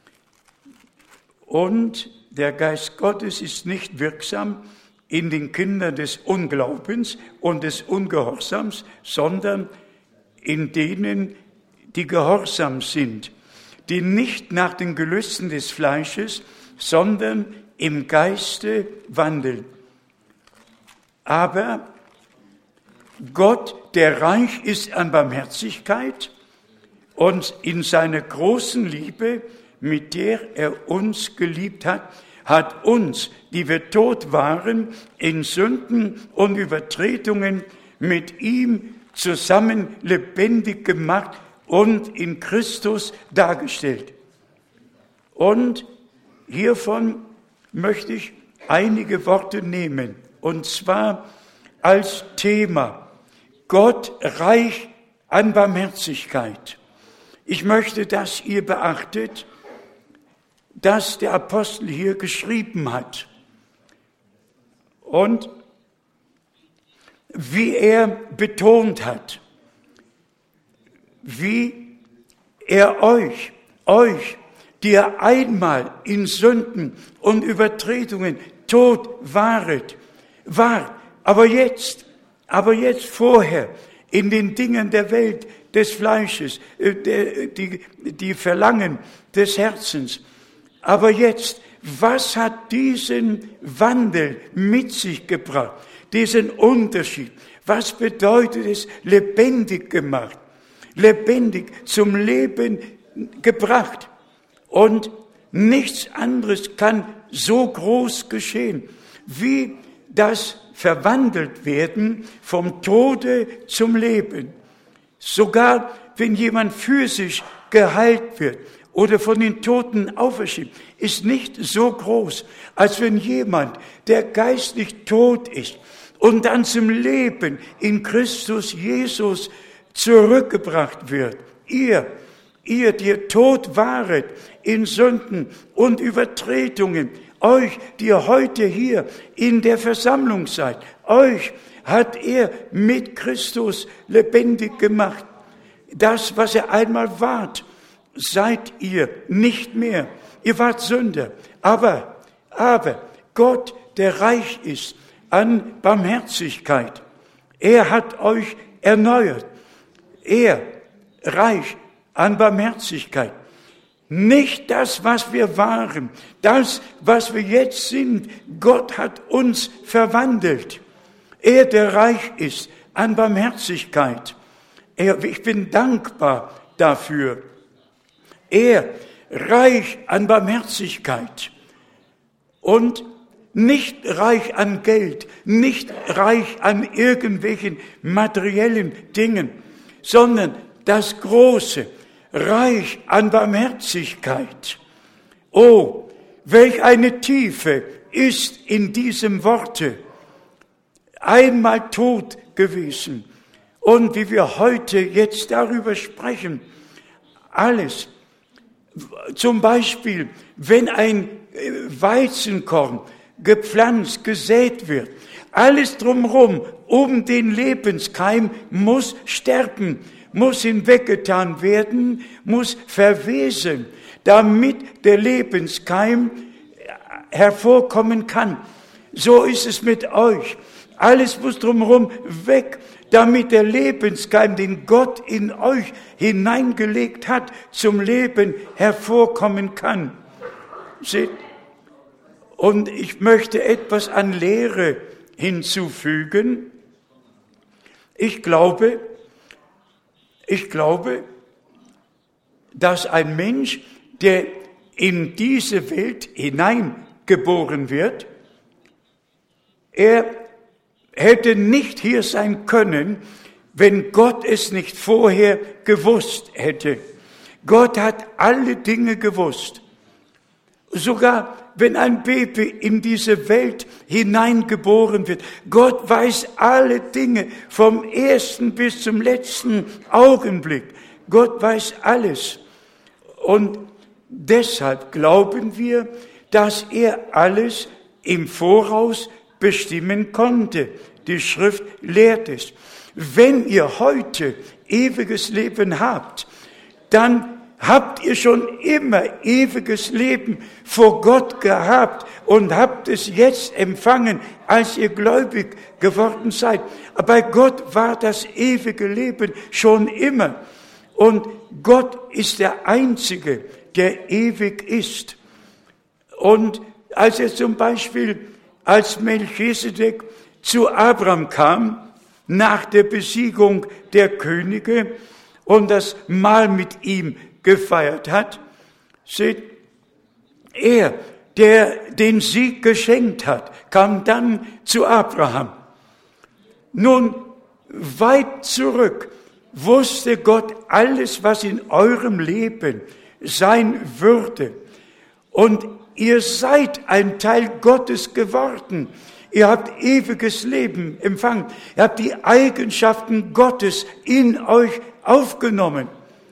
Und der Geist Gottes ist nicht wirksam in den Kindern des Unglaubens und des Ungehorsams, sondern in denen, die gehorsam sind, die nicht nach den Gelüsten des Fleisches, sondern im Geiste wandeln. Aber Gott, der reich ist an Barmherzigkeit und in seiner großen Liebe, mit der er uns geliebt hat, hat uns, die wir tot waren, in Sünden und Übertretungen mit ihm zusammen lebendig gemacht und in Christus dargestellt. Und hiervon möchte ich einige Worte nehmen, und zwar als Thema Gott reich an Barmherzigkeit. Ich möchte, dass ihr beachtet, dass der Apostel hier geschrieben hat und wie er betont hat, wie er euch, euch, die ihr einmal in Sünden und Übertretungen tot waret, wart, aber jetzt, aber jetzt vorher in den Dingen der Welt, des Fleisches, die, die Verlangen des Herzens. Aber jetzt, was hat diesen Wandel mit sich gebracht, diesen Unterschied? Was bedeutet es, lebendig gemacht, lebendig zum Leben gebracht? Und nichts anderes kann so groß geschehen, wie das verwandelt werden vom Tode zum Leben. Sogar wenn jemand physisch geheilt wird oder von den Toten aufersteht, ist nicht so groß, als wenn jemand, der geistlich tot ist und dann zum Leben in Christus Jesus zurückgebracht wird. Ihr, ihr, die ihr tot waret in Sünden und Übertretungen, euch, die ihr heute hier in der Versammlung seid, euch hat er mit Christus lebendig gemacht. Das, was ihr einmal wart, seid ihr nicht mehr. Ihr wart Sünder. Aber, aber Gott, der reich ist an Barmherzigkeit, er hat euch erneuert. Er, reich an Barmherzigkeit. Nicht das, was wir waren, das, was wir jetzt sind. Gott hat uns verwandelt. Er, der reich ist an Barmherzigkeit. Er, ich bin dankbar dafür. Er, reich an Barmherzigkeit und nicht reich an Geld, nicht reich an irgendwelchen materiellen Dingen, sondern das Große, reich an Barmherzigkeit. Oh, welch eine Tiefe ist in diesem Worte. Einmal tot gewesen. Und wie wir heute jetzt darüber sprechen, alles. Zum Beispiel, wenn ein Weizenkorn gepflanzt, gesät wird. Alles drumherum, um den Lebenskeim, muss sterben, muss hinweggetan werden, muss verwesen, damit der Lebenskeim hervorkommen kann. So ist es mit euch. Alles muss drumherum weg, damit der Lebenskeim, den Gott in euch hineingelegt hat, zum Leben hervorkommen kann. Seht? Und ich möchte etwas an Lehre hinzufügen. Ich glaube, ich glaube, dass ein Mensch, der in diese Welt hineingeboren wird, er hätte nicht hier sein können, wenn Gott es nicht vorher gewusst hätte. Gott hat alle Dinge gewusst. Sogar wenn ein Baby in diese Welt hineingeboren wird, Gott weiß alle Dinge vom ersten bis zum letzten Augenblick. Gott weiß alles. Und deshalb glauben wir, dass er alles im Voraus bestimmen konnte. Die Schrift lehrt es. Wenn ihr heute ewiges Leben habt, dann habt ihr schon immer ewiges Leben vor Gott gehabt und habt es jetzt empfangen, als ihr gläubig geworden seid. Aber bei Gott war das ewige Leben schon immer. Und Gott ist der Einzige, der ewig ist. Und als er zum Beispiel als Melchisedek zu Abraham kam, nach der Besiegung der Könige und das Mahl mit ihm gefeiert hat, seht, er, der den Sieg geschenkt hat, kam dann zu Abraham. Nun, weit zurück wusste Gott alles, was in eurem Leben sein würde. Und ihr seid ein Teil Gottes geworden. Ihr habt ewiges Leben empfangen. Ihr habt die Eigenschaften Gottes in euch aufgenommen.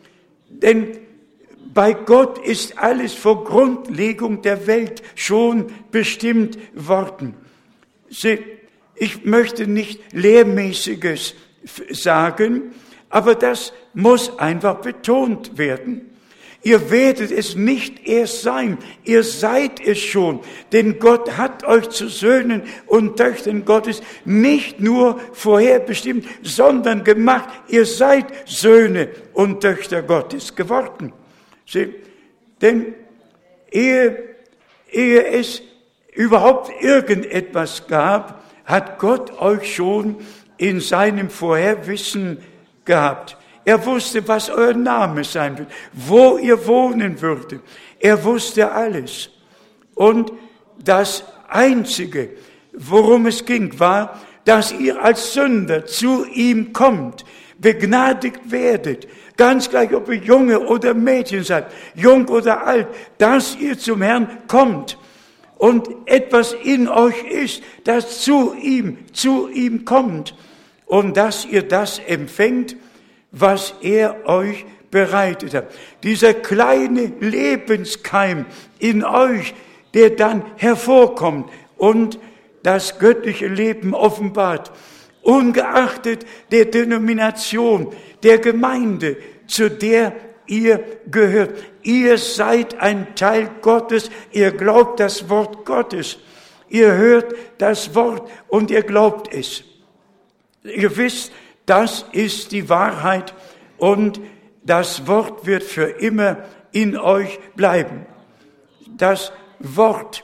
Denn bei Gott ist alles vor Grundlegung der Welt schon bestimmt worden. Seht, ich möchte nicht Lehrmäßiges sagen, aber das muss einfach betont werden. Ihr werdet es nicht erst sein, ihr seid es schon, denn Gott hat euch zu Söhnen und Töchtern Gottes nicht nur vorherbestimmt, sondern gemacht. Ihr seid Söhne und Töchter Gottes geworden. Seht, denn ehe, ehe es überhaupt irgendetwas gab, hat Gott euch schon in seinem Vorherwissen gehabt. Er wusste, was euer Name sein wird, wo ihr wohnen würdet. Er wusste alles. Und das Einzige, worum es ging, war, dass ihr als Sünder zu ihm kommt, begnadigt werdet, ganz gleich, ob ihr Junge oder Mädchen seid, jung oder alt, dass ihr zum Herrn kommt und etwas in euch ist, das zu ihm, zu ihm kommt und dass ihr das empfängt, was er euch bereitet hat. Dieser kleine Lebenskeim in euch, der dann hervorkommt und das göttliche Leben offenbart, ungeachtet der Denomination, der Gemeinde, zu der ihr gehört. Ihr seid ein Teil Gottes, ihr glaubt das Wort Gottes, ihr hört das Wort und ihr glaubt es. Ihr wisst, das ist die Wahrheit und das Wort wird für immer in euch bleiben. Das Wort,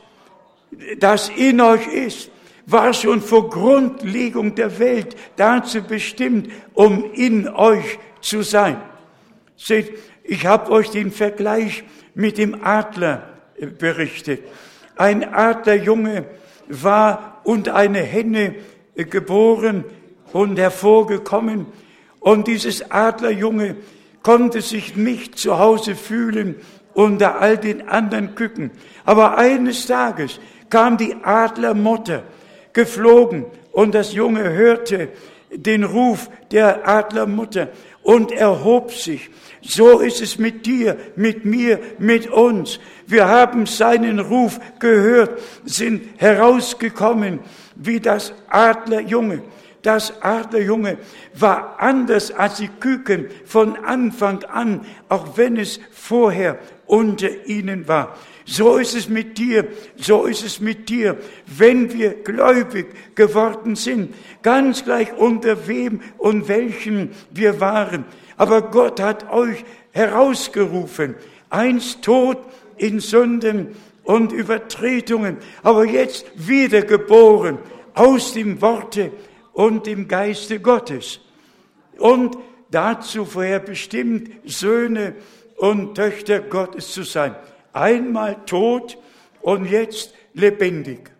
das in euch ist, war schon vor Grundlegung der Welt dazu bestimmt, um in euch zu sein. Seht, ich habe euch den Vergleich mit dem Adler berichtet. Ein Adlerjunge war und eine Henne geboren und hervorgekommen. Und dieses Adlerjunge konnte sich nicht zu Hause fühlen unter all den anderen Küken. Aber eines Tages kam die Adlermutter geflogen und das Junge hörte den Ruf der Adlermutter und erhob sich. So ist es mit dir, mit mir, mit uns. Wir haben seinen Ruf gehört, sind herausgekommen wie das Adlerjunge. Das Adlerjunge war anders als die Küken von Anfang an, auch wenn es vorher unter ihnen war. So ist es mit dir, so ist es mit dir, wenn wir gläubig geworden sind, ganz gleich unter wem und welchen wir waren. Aber Gott hat euch herausgerufen, einst tot in Sünden und Übertretungen, aber jetzt wiedergeboren aus dem Worte und dem Geiste Gottes. Und dazu vorher bestimmt, Söhne und Töchter Gottes zu sein. Einmal tot und jetzt lebendig.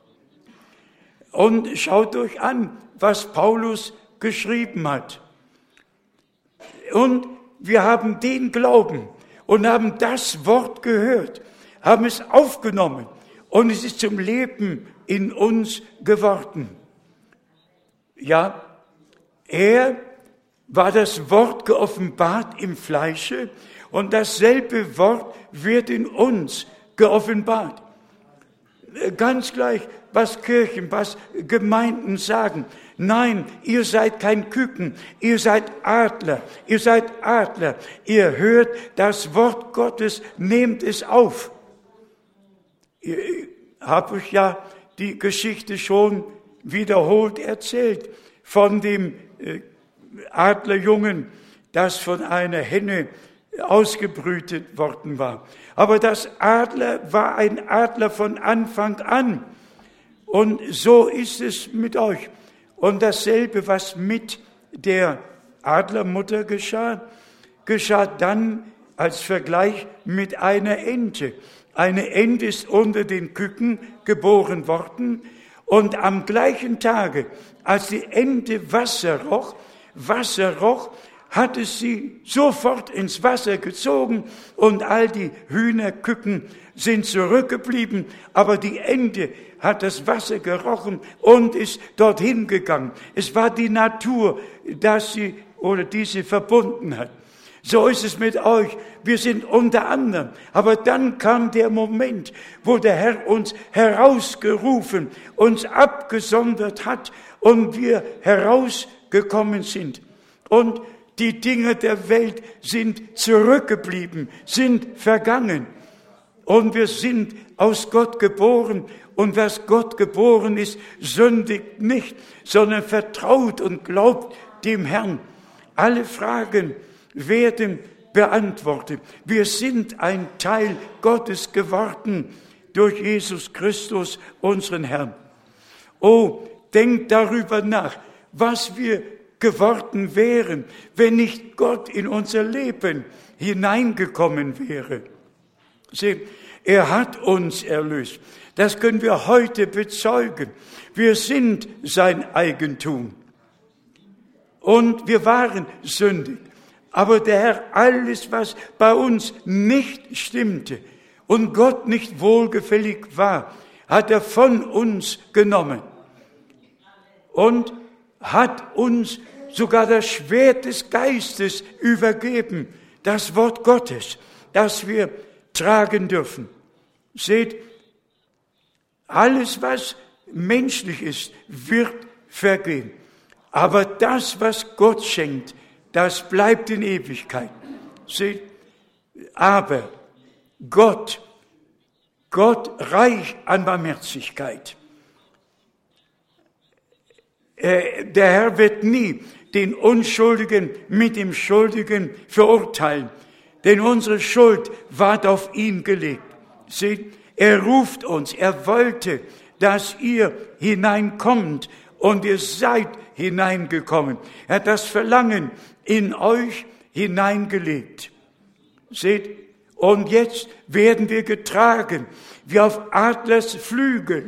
Und schaut euch an, was Paulus geschrieben hat. Und wir haben den Glauben und haben das Wort gehört, haben es aufgenommen und es ist zum Leben in uns geworden. Ja, er war das Wort geoffenbart im Fleische und dasselbe Wort wird in uns geoffenbart. Ganz gleich, was Kirchen, was Gemeinden sagen. Nein, ihr seid kein Küken, ihr seid Adler, ihr seid Adler. Ihr hört das Wort Gottes, nehmt es auf. Ich habe euch ja die Geschichte schon wiederholt erzählt von dem Adlerjungen, das von einer Henne ausgebrütet worden war. Aber das Adler war ein Adler von Anfang an. Und so ist es mit euch. Und dasselbe, was mit der Adlermutter geschah, geschah dann als Vergleich mit einer Ente. Eine Ente ist unter den Küken geboren worden und am gleichen Tage, als die Ente Wasser roch, Wasser roch, hat es sie sofort ins Wasser gezogen und all die Hühnerküken sind zurückgeblieben, aber die Ente hat das Wasser gerochen und ist dorthin gegangen. Es war die Natur, dass sie oder die sie verbunden hat. So ist es mit euch. Wir sind unter anderem. Aber dann kam der Moment, wo der Herr uns herausgerufen, uns abgesondert hat und wir herausgekommen sind. Und die Dinge der Welt sind zurückgeblieben, sind vergangen. Und wir sind aus Gott geboren. Und was Gott geboren ist, sündigt nicht, sondern vertraut und glaubt dem Herrn. Alle Fragen werden beantwortet. Wir sind ein Teil Gottes geworden durch Jesus Christus, unseren Herrn. Oh, denkt darüber nach, was wir geworden wären, wenn nicht Gott in unser Leben hineingekommen wäre. Seht, er hat uns erlöst. Das können wir heute bezeugen. Wir sind sein Eigentum. Und wir waren sündig. Aber der Herr, alles, was bei uns nicht stimmte und Gott nicht wohlgefällig war, hat er von uns genommen und hat uns sogar das Schwert des Geistes übergeben, das Wort Gottes, das wir tragen dürfen. Seht, alles, was menschlich ist, wird vergehen. Aber das, was Gott schenkt, das bleibt in Ewigkeit. Seht, aber Gott, Gott reich an Barmherzigkeit. Der Herr wird nie den Unschuldigen mit dem Schuldigen verurteilen, denn unsere Schuld ward auf ihn gelegt. Seht, er ruft uns, er wollte, dass ihr hineinkommt und ihr seid hineingekommen. Er hat das Verlangen in euch hineingelegt. Seht, und jetzt werden wir getragen, wie auf Adlers Flügeln.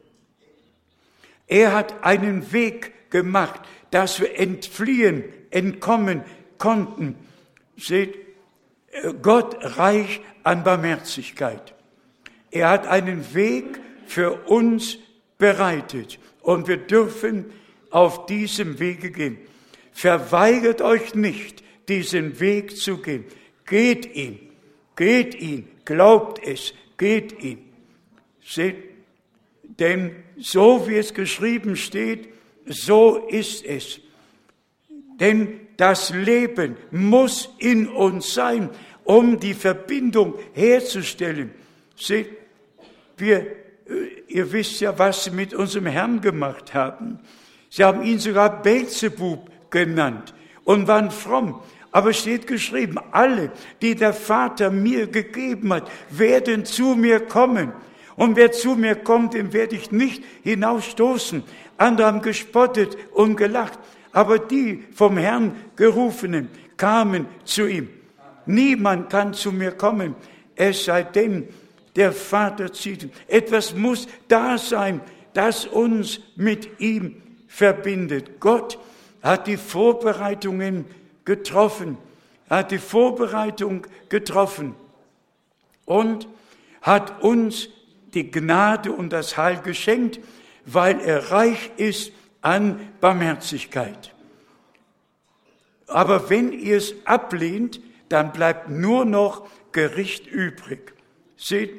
Er hat einen Weg gemacht, dass wir entfliehen, entkommen konnten. Seht, Gott reich an Barmherzigkeit. Er hat einen Weg für uns bereitet und wir dürfen auf diesem Wege gehen. Verweigert euch nicht, diesen Weg zu gehen. Geht ihn, geht ihn, glaubt es, geht ihn. Seht, denn so wie es geschrieben steht, so ist es. Denn das Leben muss in uns sein, um die Verbindung herzustellen. Seht, wir, ihr wisst ja, was sie mit unserem Herrn gemacht haben. Sie haben ihn sogar Beelzebub genannt und waren fromm. Aber es steht geschrieben, alle, die der Vater mir gegeben hat, werden zu mir kommen. Und wer zu mir kommt, den werde ich nicht hinausstoßen. Andere haben gespottet und gelacht. Aber die vom Herrn Gerufenen kamen zu ihm. Niemand kann zu mir kommen, es sei denn, der Vater zieht ihn. Etwas muss da sein, das uns mit ihm verbindet. Gott hat die Vorbereitungen getroffen, hat die Vorbereitung getroffen und hat uns die Gnade und das Heil geschenkt, weil er reich ist an Barmherzigkeit. Aber wenn ihr es ablehnt, dann bleibt nur noch Gericht übrig. Seht,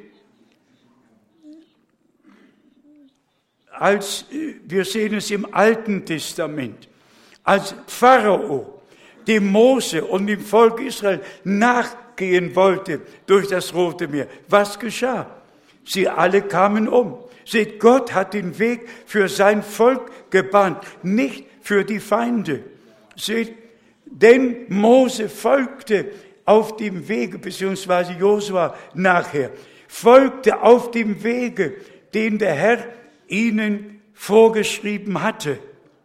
als, wir sehen es im Alten Testament, als Pharao dem Mose und dem Volk Israel nachgehen wollte durch das Rote Meer, was geschah? Sie alle kamen um. Seht, Gott hat den Weg für sein Volk gebahnt, nicht für die Feinde. Seht, denn Mose folgte auf dem Wege, beziehungsweise Josua nachher, folgte auf dem Wege, den der Herr ihnen vorgeschrieben hatte.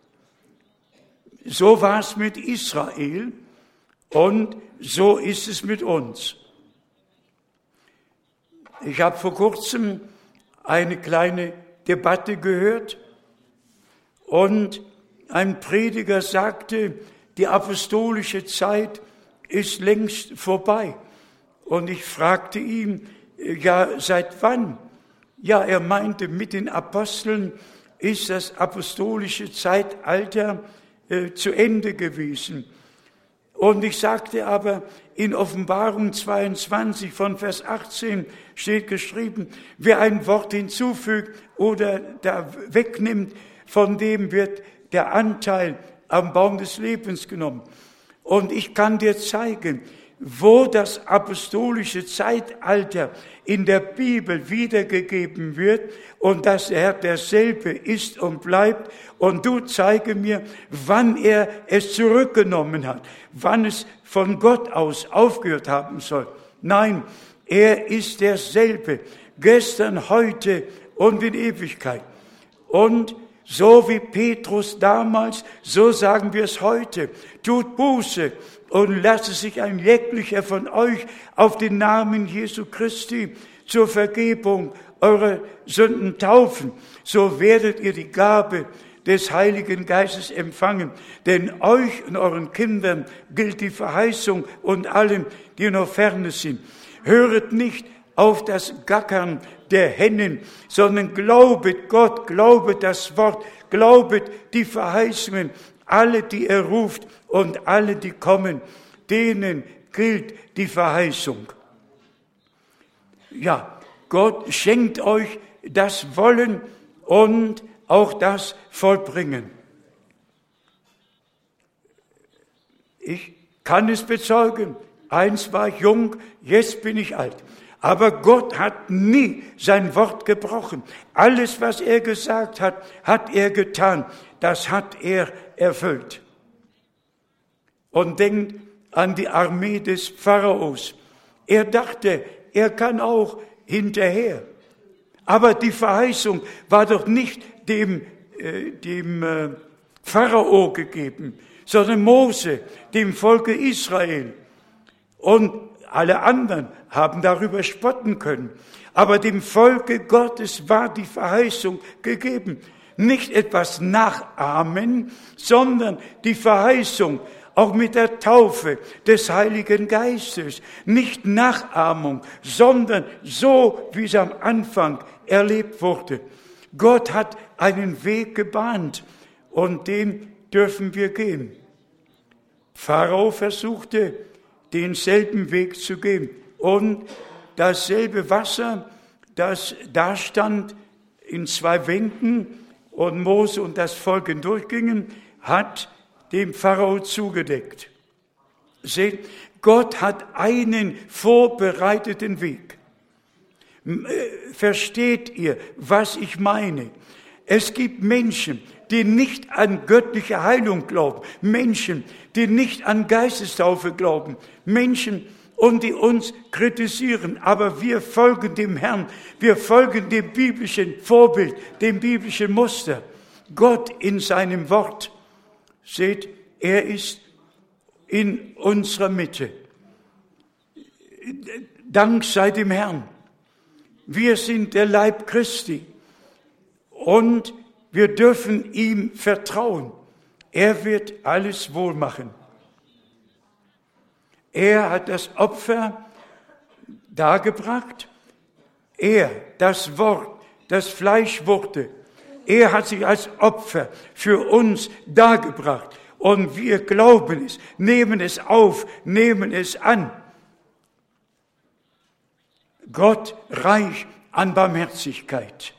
So war es mit Israel und so ist es mit uns. Ich habe vor kurzem eine kleine Debatte gehört und ein Prediger sagte, die apostolische Zeit ist längst vorbei. Und ich fragte ihn, ja, seit wann? Ja, er meinte, mit den Aposteln ist das apostolische Zeitalter äh, zu Ende gewesen. Und ich sagte aber, in Offenbarung zweiundzwanzig von Vers achtzehn steht geschrieben, wer ein Wort hinzufügt oder da wegnimmt, von dem wird der Anteil am Baum des Lebens genommen. Und ich kann dir zeigen, wo das apostolische Zeitalter in der Bibel wiedergegeben wird und dass er derselbe ist und bleibt. Und du zeige mir, wann er es zurückgenommen hat, wann es von Gott aus aufgehört haben soll. Nein, er ist derselbe, gestern, heute und in Ewigkeit. Und so wie Petrus damals, so sagen wir es heute. Tut Buße und lasse sich ein jeglicher von euch auf den Namen Jesu Christi zur Vergebung eurer Sünden taufen. So werdet ihr die Gabe des Heiligen Geistes empfangen. Denn euch und euren Kindern gilt die Verheißung und allen, die noch ferne sind. Höret nicht auf das Gackern der Hennen, sondern glaubet Gott, glaubet das Wort, glaubet die Verheißungen, alle, die er ruft und alle, die kommen, denen gilt die Verheißung. Ja, Gott schenkt euch das Wollen und auch das Vollbringen. Ich kann es bezeugen, einst war ich jung, jetzt bin ich alt. Aber Gott hat nie sein Wort gebrochen. Alles, was er gesagt hat, hat er getan. Das hat er erfüllt. Und denkt an die Armee des Pharaos. Er dachte, er kann auch hinterher. Aber die Verheißung war doch nicht dem, äh, dem äh, Pharao gegeben, sondern Mose, dem Volke Israel. Und alle anderen haben darüber spotten können. Aber dem Volke Gottes war die Verheißung gegeben. Nicht etwas nachahmen, sondern die Verheißung, auch mit der Taufe des Heiligen Geistes. Nicht Nachahmung, sondern so, wie es am Anfang erlebt wurde. Gott hat einen Weg gebahnt und den dürfen wir gehen. Pharao versuchte, denselben Weg zu gehen. Und dasselbe Wasser, das da stand in zwei Wänden und Mose und das Volk hindurchgingen, hat dem Pharao zugedeckt. Seht, Gott hat einen vorbereiteten Weg. Versteht ihr, was ich meine? Es gibt Menschen, die nicht an göttliche Heilung glauben, Menschen, die nicht an Geistestaufe glauben, Menschen, und die uns kritisieren, aber wir folgen dem Herrn, wir folgen dem biblischen Vorbild, dem biblischen Muster. Gott in seinem Wort, seht, er ist in unserer Mitte. Dank sei dem Herrn. Wir sind der Leib Christi und wir dürfen ihm vertrauen. Er wird alles wohl machen. Er hat das Opfer dargebracht. Er, das Wort, das Fleisch wurde. Er hat sich als Opfer für uns dargebracht. Und wir glauben es, nehmen es auf, nehmen es an. Gott reich an Barmherzigkeit.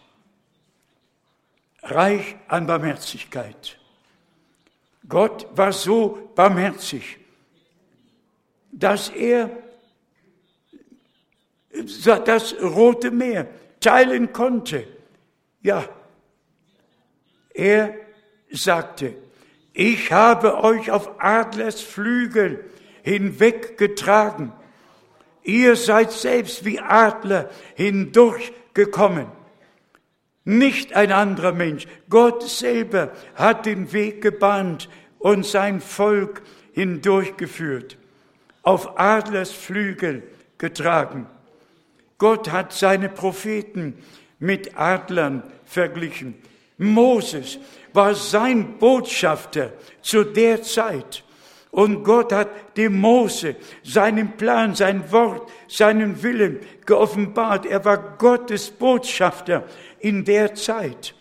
Reich an Barmherzigkeit. Gott war so barmherzig, dass er das Rote Meer teilen konnte. Ja, er sagte, ich habe euch auf Adlers Flügel hinweggetragen. Ihr seid selbst wie Adler hindurchgekommen. Nicht ein anderer Mensch. Gott selber hat den Weg gebahnt und sein Volk hindurchgeführt. Auf Adlers Flügel getragen. Gott hat seine Propheten mit Adlern verglichen. Moses war sein Botschafter zu der Zeit. Und Gott hat dem Mose seinen Plan, sein Wort, seinen Willen geoffenbart. Er war Gottes Botschafter in der Zeit.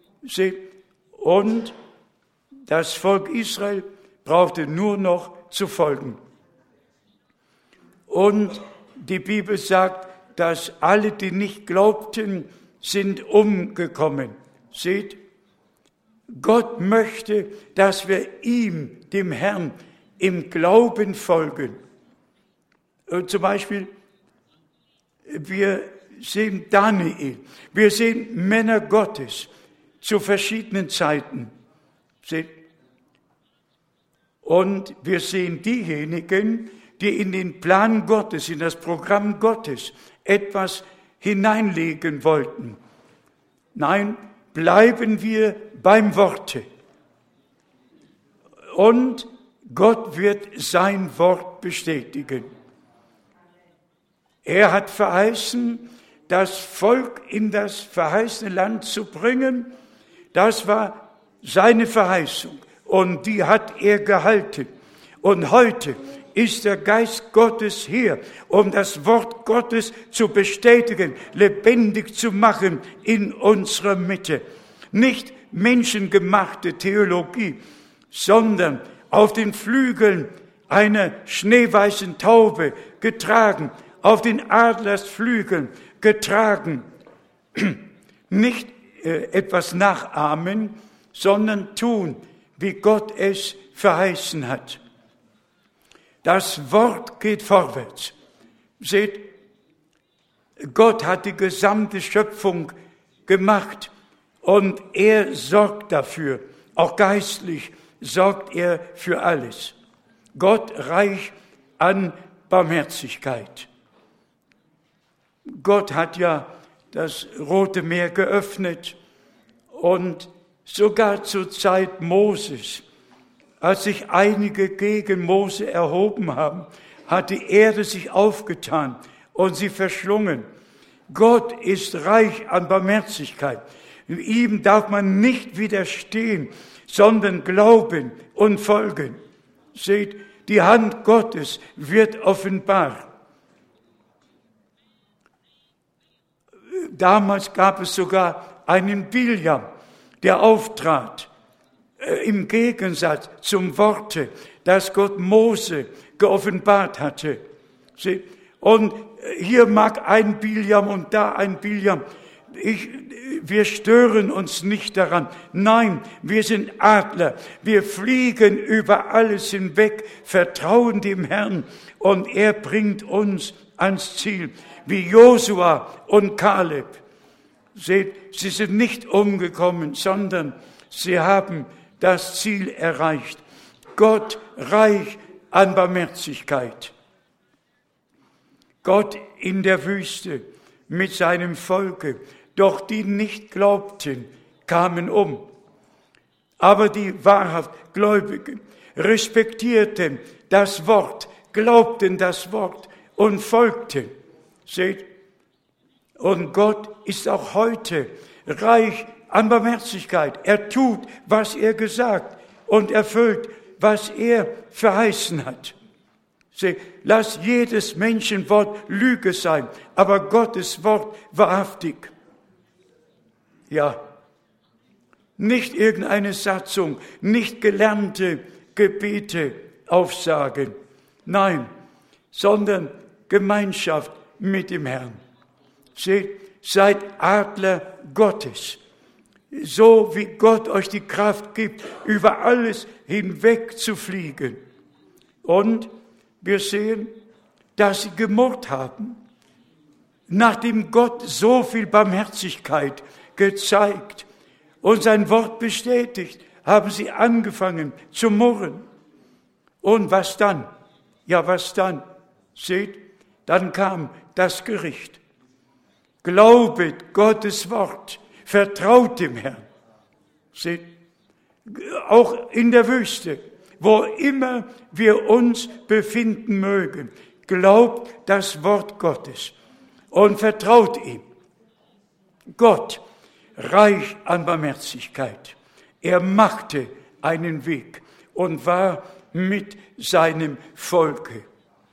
Und das Volk Israel brauchte nur noch zu folgen. Und die Bibel sagt, dass alle, die nicht glaubten, sind umgekommen. Seht, Gott möchte, dass wir ihm, dem Herrn, im Glauben folgen. Und zum Beispiel, wir sehen Daniel, wir sehen Männer Gottes zu verschiedenen Zeiten. Seht, und wir sehen diejenigen, die in den Plan Gottes, in das Programm Gottes etwas hineinlegen wollten. Nein, bleiben wir beim Worte. Und Gott wird sein Wort bestätigen. Er hat verheißen, das Volk in das verheißene Land zu bringen. Das war seine Verheißung und die hat er gehalten. Und heute ist der Geist Gottes hier, um das Wort Gottes zu bestätigen, lebendig zu machen in unserer Mitte. Nicht menschengemachte Theologie, sondern auf den Flügeln einer schneeweißen Taube getragen, auf den Adlersflügeln getragen. Nicht äh, etwas nachahmen, sondern tun, wie Gott es verheißen hat. Das Wort geht vorwärts. Seht, Gott hat die gesamte Schöpfung gemacht und er sorgt dafür. Auch geistlich sorgt er für alles. Gott reich an Barmherzigkeit. Gott hat ja das Rote Meer geöffnet und sogar zur Zeit Moses, als sich einige gegen Mose erhoben haben, hat die Erde sich aufgetan und sie verschlungen. Gott ist reich an Barmherzigkeit. Ihm darf man nicht widerstehen, sondern glauben und folgen. Seht, die Hand Gottes wird offenbar. Damals gab es sogar einen Biljam, der auftrat, im Gegensatz zum Worte das Gott Mose geoffenbart hatte. Und hier mag ein Biljam und da ein Biljam. Ich, wir stören uns nicht daran. Nein, wir sind Adler. Wir fliegen über alles hinweg, vertrauen dem Herrn und er bringt uns ans Ziel. Wie Josua und Kaleb. Seht, sie sind nicht umgekommen, sondern sie haben das Ziel erreicht. Gott reich an Barmherzigkeit. Gott in der Wüste mit seinem Volke, doch die nicht glaubten, kamen um. Aber die wahrhaft Gläubigen respektierten das Wort, glaubten das Wort und folgten. Seht, und Gott ist auch heute reich an Barmherzigkeit. Er tut, was er gesagt und erfüllt, was er verheißen hat. Seht, lass jedes Menschenwort Lüge sein, aber Gottes Wort wahrhaftig. Ja, nicht irgendeine Satzung, nicht gelernte Gebete aufsagen. Nein, sondern Gemeinschaft mit dem Herrn. Seht, seid Adler Gottes. So wie Gott euch die Kraft gibt, über alles hinweg zu fliegen. Und wir sehen, dass sie gemurrt haben. Nachdem Gott so viel Barmherzigkeit gezeigt und sein Wort bestätigt, haben sie angefangen zu murren. Und was dann? Ja, was dann? Seht, dann kam das Gericht. Glaubet Gottes Wort, vertraut dem Herrn. Seht, auch in der Wüste, wo immer wir uns befinden mögen, glaubt das Wort Gottes und vertraut ihm. Gott, reich an Barmherzigkeit, er machte einen Weg und war mit seinem Volke.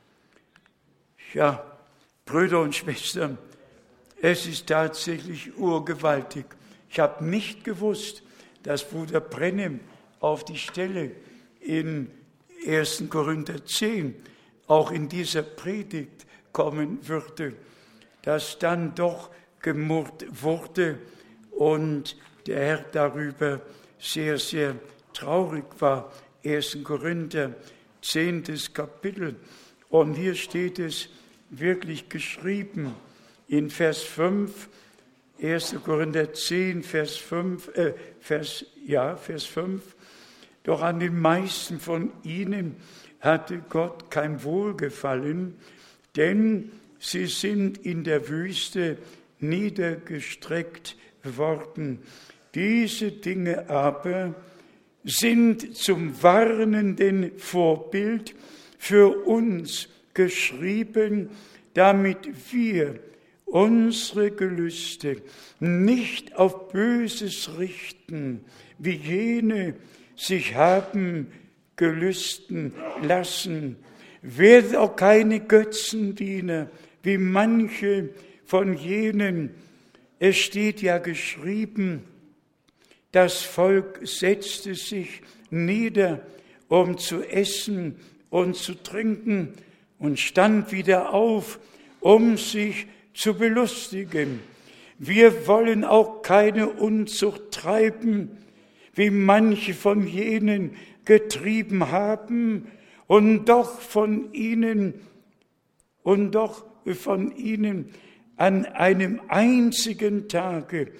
Ja, Brüder und Schwestern, es ist tatsächlich urgewaltig. Ich habe nicht gewusst, dass Bruder Brennem auf die Stelle in ersten Korinther zehn auch in dieser Predigt kommen würde, dass dann doch gemurrt wurde und der Herr darüber sehr, sehr traurig war. ersten Korinther, zehntes Kapitel. Und hier steht es wirklich geschrieben in Vers fünf, ersten Korinther zehn, Vers fünf, äh, Vers, ja, Vers fünf. Doch an den meisten von ihnen hatte Gott kein Wohlgefallen, denn sie sind in der Wüste niedergestreckt worden. Diese Dinge aber sind zum warnenden Vorbild für uns geschrieben, damit wir unsere Gelüste nicht auf Böses richten, wie jene sich haben gelüsten lassen. Werdet auch keine Götzendiener, wie manche von jenen. Es steht ja geschrieben, das Volk setzte sich nieder, um zu essen und zu trinken, und stand wieder auf, um sich zu belustigen. Wir wollen auch keine Unzucht treiben, wie manche von jenen getrieben haben, und doch von ihnen, und doch von ihnen an einem einzigen Tage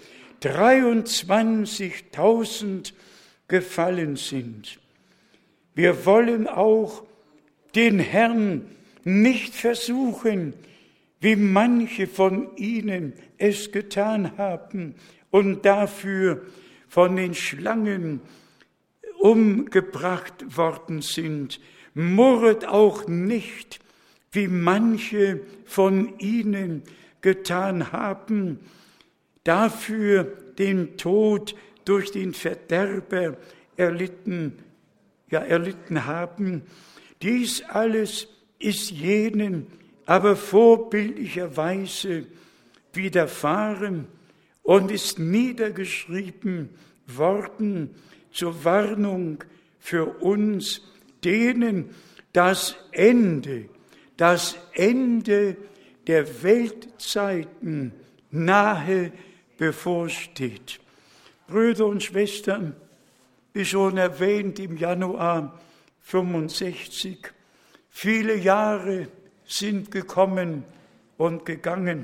dreiundzwanzigtausend gefallen sind. Wir wollen auch den Herrn nicht versuchen, wie manche von ihnen es getan haben und dafür von den Schlangen umgebracht worden sind. Murret auch nicht, wie manche von ihnen getan haben, dafür den Tod durch den Verderber erlitten, ja, erlitten haben. Dies alles ist jenen aber vorbildlicherweise widerfahren und ist niedergeschrieben worden zur Warnung für uns, denen das Ende, das Ende der Weltzeiten nahe bevorsteht. Brüder und Schwestern, wie schon erwähnt im Januar fünfundsechzig, viele Jahre sind gekommen und gegangen.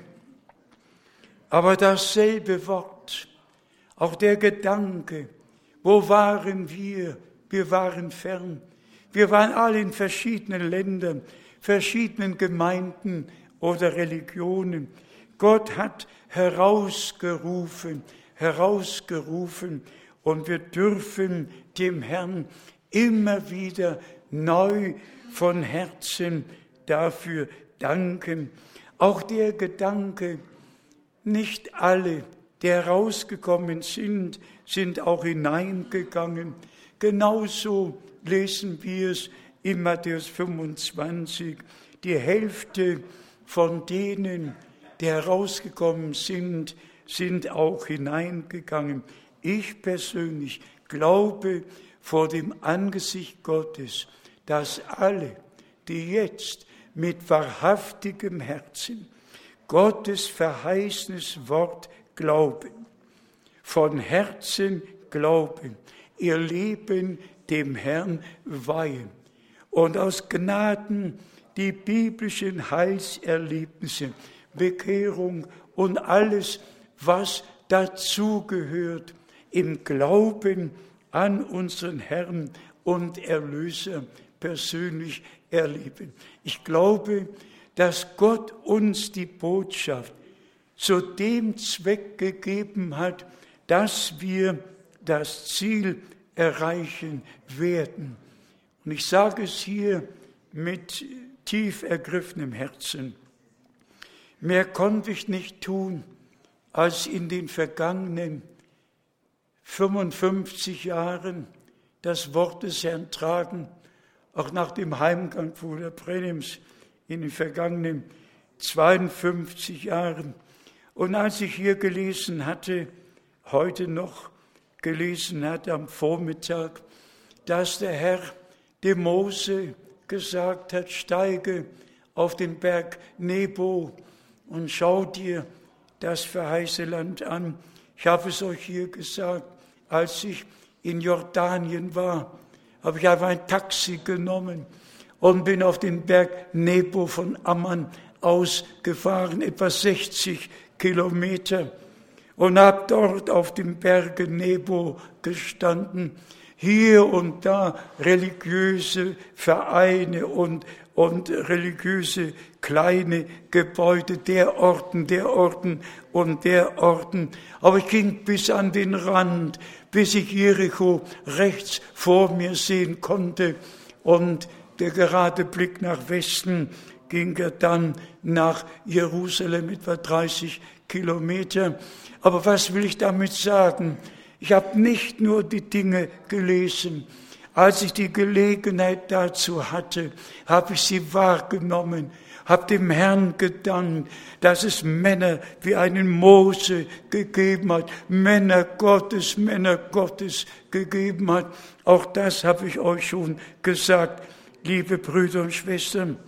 Aber dasselbe Wort, auch der Gedanke, wo waren wir? Wir waren fern. Wir waren alle in verschiedenen Ländern, verschiedenen Gemeinden oder Religionen. Gott hat herausgerufen, herausgerufen und wir dürfen dem Herrn immer wieder neu von Herzen dafür danken. Auch der Gedanke, nicht alle, die herausgekommen sind, sind auch hineingegangen. Genauso lesen wir es in Matthäus fünfundzwanzig. Die Hälfte von denen, die herausgekommen sind, sind auch hineingegangen. Ich persönlich glaube vor dem Angesicht Gottes, dass alle, die jetzt mit wahrhaftigem Herzen Gottes verheißenes Wort glauben, von Herzen glauben, ihr Leben dem Herrn weihen und aus Gnaden die biblischen Heilserlebnisse, Bekehrung und alles, was dazugehört, im Glauben an unseren Herrn und Erlöser persönlich erleben. Ich glaube, dass Gott uns die Botschaft zu dem Zweck gegeben hat, dass wir das Ziel erreichen werden. Und ich sage es hier mit tief ergriffenem Herzen. Mehr konnte ich nicht tun, als in den vergangenen fünfundfünfzig Jahren das Wort des Herrn tragen, auch nach dem Heimgang Bruder Brennims in den vergangenen zweiundfünfzig Jahren. Und als ich hier gelesen hatte, heute noch gelesen hatte am Vormittag, dass der Herr dem Mose gesagt hat, steige auf den Berg Nebo und schau dir das verheißene Land an. Ich habe es euch hier gesagt, als ich in Jordanien war, habe ich einfach ein Taxi genommen und bin auf den Berg Nebo von Amman ausgefahren, etwa sechzig Kilometer, und habe dort auf dem Berge Nebo gestanden. Hier und da religiöse Vereine und, und religiöse kleine Gebäude, der Orten, der Orten und der Orten. Aber ich ging bis an den Rand, bis ich Jericho rechts vor mir sehen konnte. Und der gerade Blick nach Westen ging er dann nach Jerusalem, etwa dreißig Kilometer. Aber was will ich damit sagen? Ich habe nicht nur die Dinge gelesen. Als ich die Gelegenheit dazu hatte, habe ich sie wahrgenommen, habe dem Herrn gedankt, dass es Männer wie einen Mose gegeben hat, Männer Gottes, Männer Gottes gegeben hat. Auch das habe ich euch schon gesagt, liebe Brüder und Schwestern.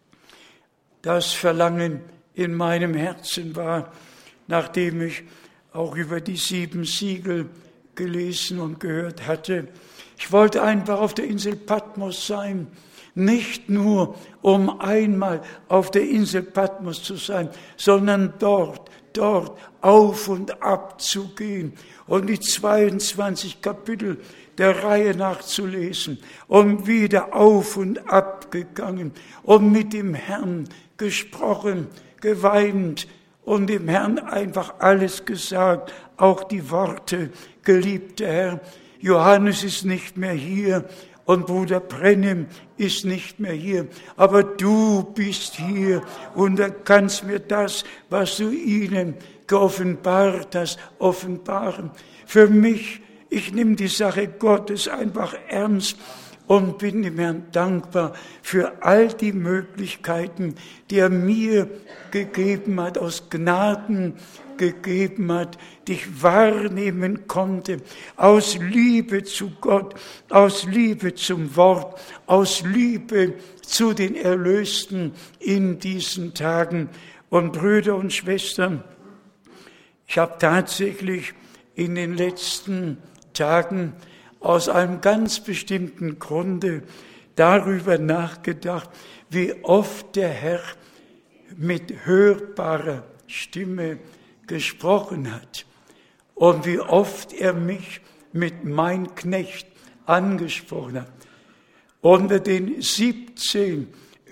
Das Verlangen in meinem Herzen war, nachdem ich auch über die sieben Siegel gelesen und gehört hatte. Ich wollte einfach auf der Insel Patmos sein, nicht nur um einmal auf der Insel Patmos zu sein, sondern dort, dort auf und ab zu gehen und die zweiundzwanzig Kapitel der Reihe nachzulesen und wieder auf und ab gegangen und mit dem Herrn gesprochen, geweint, und dem Herrn einfach alles gesagt, auch die Worte, geliebter Herr, Johannes ist nicht mehr hier und Bruder Brennim ist nicht mehr hier, aber du bist hier und du kannst mir das, was du ihnen geoffenbart hast, offenbaren. Für mich, ich nehme die Sache Gottes einfach ernst und bin dem Herrn dankbar für all die Möglichkeiten, die er mir gegeben hat, aus Gnaden gegeben hat, dich wahrnehmen konnte, aus Liebe zu Gott, aus Liebe zum Wort, aus Liebe zu den Erlösten in diesen Tagen. Und Brüder und Schwestern, ich habe tatsächlich in den letzten Tagen aus einem ganz bestimmten Grunde darüber nachgedacht, wie oft der Herr mit hörbarer Stimme gesprochen hat und wie oft er mich mit mein Knecht angesprochen hat. Unter den siebzehn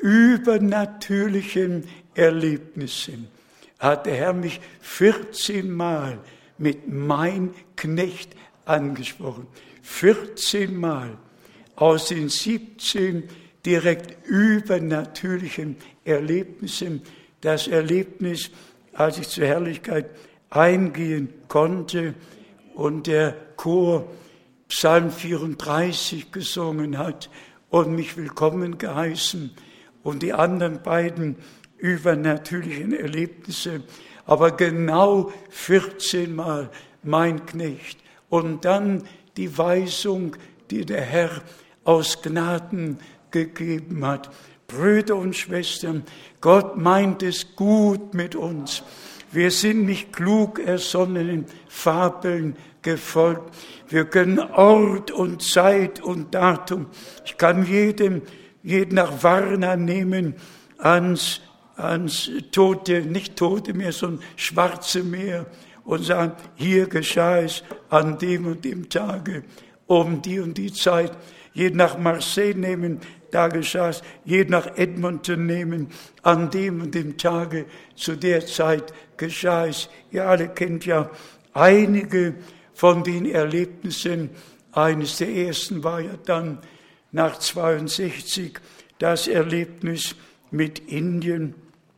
übernatürlichen Erlebnissen hat der Herr mich vierzehn Mal mit mein Knecht angesprochen. vierzehn Mal aus den siebzehn direkt übernatürlichen Erlebnissen. Das Erlebnis, als ich zur Herrlichkeit eingehen konnte und der Chor Psalm vierunddreißig gesungen hat und mich willkommen geheißen und die anderen beiden übernatürlichen Erlebnisse, aber genau vierzehn Mal mein Knecht. Und dann die Weisung, die der Herr aus Gnaden gegeben hat. Brüder und Schwestern, Gott meint es gut mit uns. Wir sind nicht klug ersonnenen Fabeln gefolgt. Wir können Ort und Zeit und Datum. Ich kann jedem, jeden nach Varna nehmen ans, ans Tote, nicht Tote Meer, sondern Schwarze Meer und sagen, hier geschah es an dem und dem Tage, um die und die Zeit. Jeden nach Marseille nehmen, da geschah es. Jeden nach Edmonton nehmen, an dem und dem Tage, zu der Zeit geschah es. Ihr alle kennt ja einige von den Erlebnissen. Eines der ersten war ja dann nach zweiundsechzig das Erlebnis mit Indien.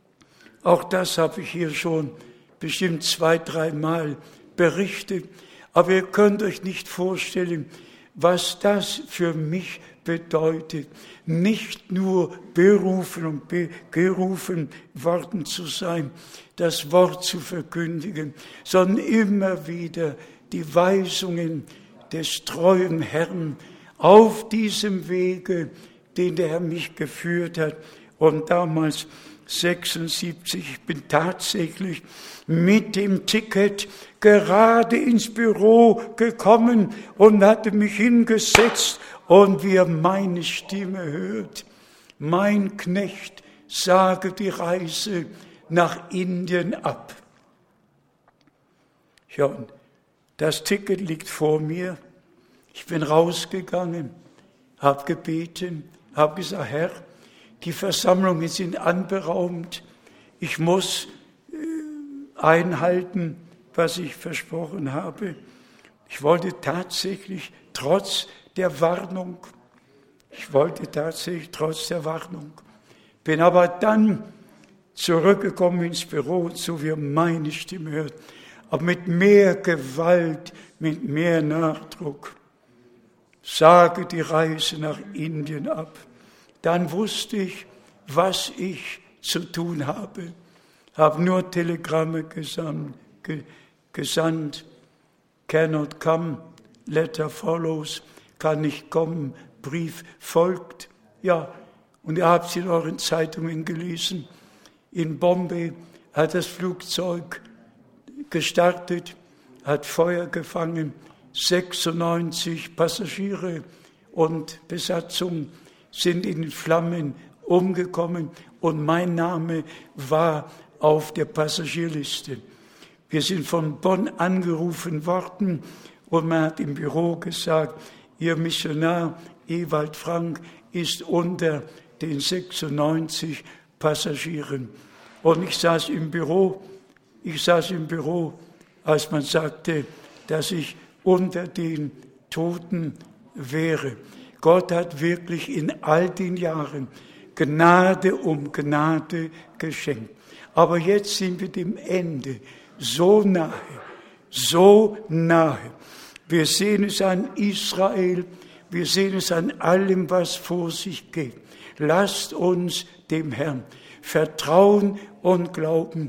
Auch das habe ich hier schon bestimmt zwei, dreimal berichtet. Aber ihr könnt euch nicht vorstellen, was das für mich bedeutet, nicht nur berufen und be- gerufen worden zu sein, das Wort zu verkündigen, sondern immer wieder die Weisungen des treuen Herrn auf diesem Wege, den der Herr mich geführt hat. Und damals sechsundsiebzig, ich bin tatsächlich mit dem Ticket gerade ins Büro gekommen und hatte mich hingesetzt und wie er meine Stimme hört, mein Knecht, sage die Reise nach Indien ab. Ja, und das Ticket liegt vor mir. Ich bin rausgegangen, habe gebeten, habe gesagt, Herr, die Versammlungen sind anberaumt. Ich muss äh, einhalten, was ich versprochen habe. Ich wollte tatsächlich trotz der Warnung, ich wollte tatsächlich trotz der Warnung, bin aber dann zurückgekommen ins Büro, so wie er meine Stimme hört, aber mit mehr Gewalt, mit mehr Nachdruck. Sage die Reise nach Indien ab. Dann wusste ich, was ich zu tun habe. Habe nur Telegramme gesandt, ge, gesandt. Cannot come, letter follows. Kann nicht kommen, Brief folgt. Ja, und ihr habt es in euren Zeitungen gelesen. In Bombay hat das Flugzeug gestartet, hat Feuer gefangen. sechsundneunzig Passagiere und Besatzung sind in den Flammen umgekommen und mein Name war auf der Passagierliste. Wir sind von Bonn angerufen worden und man hat im Büro gesagt, Ihr Missionar Ewald Frank ist unter den sechsundneunzig Passagieren. Und ich saß im Büro, ich saß im Büro, als man sagte, dass ich unter den Toten wäre. Gott hat wirklich in all den Jahren Gnade um Gnade geschenkt. Aber jetzt sind wir dem Ende so nahe, so nahe. Wir sehen es an Israel, wir sehen es an allem, was vor sich geht. Lasst uns dem Herrn vertrauen und glauben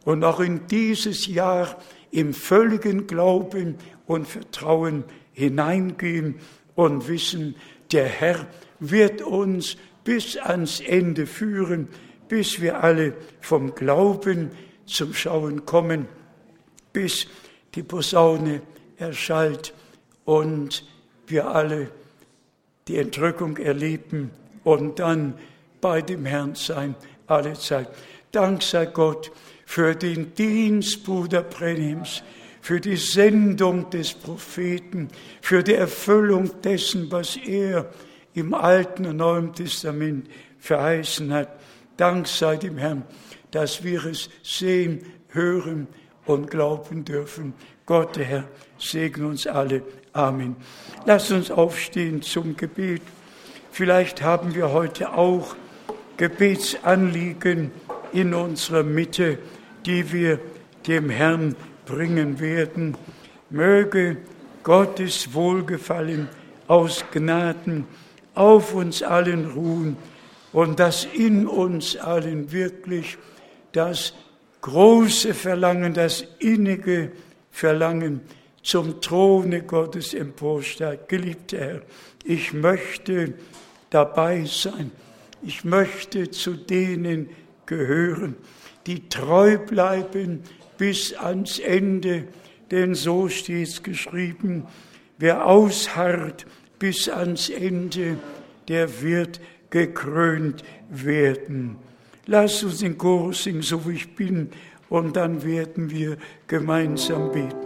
und auch in dieses Jahr im völligen Glauben und Vertrauen hineingehen und wissen, der Herr wird uns bis ans Ende führen, bis wir alle vom Glauben zum Schauen kommen, bis die Posaune erschallt und wir alle die Entrückung erleben und dann bei dem Herrn sein, alle Zeit. Dank sei Gott für den Dienst Bruder Brenhims, für die Sendung des Propheten, für die Erfüllung dessen, was er im Alten und Neuen Testament verheißen hat. Dank sei dem Herrn, dass wir es sehen, hören und glauben dürfen. Gott, der Herr, segne uns alle. Amen. Lasst uns aufstehen zum Gebet. Vielleicht haben wir heute auch Gebetsanliegen in unserer Mitte, die wir dem Herrn bringen werden. Möge Gottes Wohlgefallen aus Gnaden auf uns allen ruhen und dass in uns allen wirklich das große Verlangen, das innige Verlangen zum Throne Gottes emporsteigt. Geliebter Herr, ich möchte dabei sein. Ich möchte zu denen gehören, die treu bleiben bis ans Ende, denn so steht es geschrieben, wer ausharrt bis ans Ende, der wird gekrönt werden. Lass uns den Chor singen, so wie ich bin, und dann werden wir gemeinsam beten.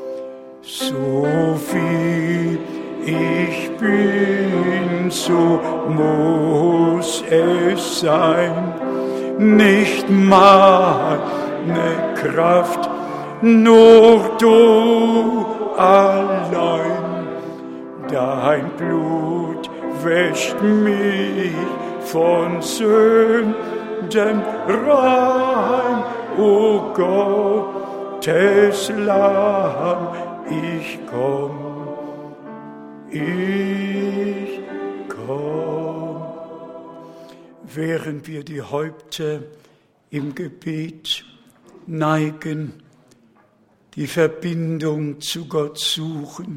So wie ich bin, so muss es sein, nicht meine Kraft, nur du allein. Dein Blut wäscht mich von Sünden rein, o Gottes Lamm, ich komm, ich komm. Während wir die Häupter im Gebet neigen, die Verbindung zu Gott suchen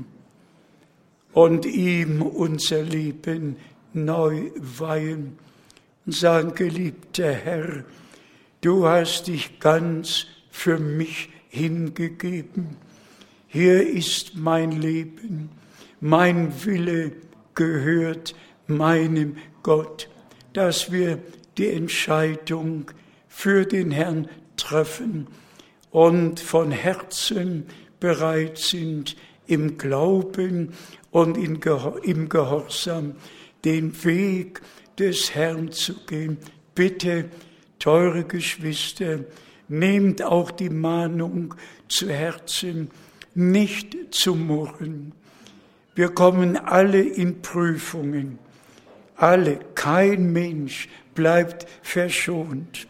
und ihm unser Leben neu weihen und sagen, geliebter Herr, du hast dich ganz für mich hingegeben. Hier ist mein Leben, mein Wille gehört meinem Gott, dass wir die Entscheidung für den Herrn treffen und von Herzen bereit sind, im Glauben und im Gehorsam den Weg des Herrn zu gehen. Bitte, teure Geschwister, nehmt auch die Mahnung zu Herzen, nicht zu murren. Wir kommen alle in Prüfungen. Alle, kein Mensch bleibt verschont.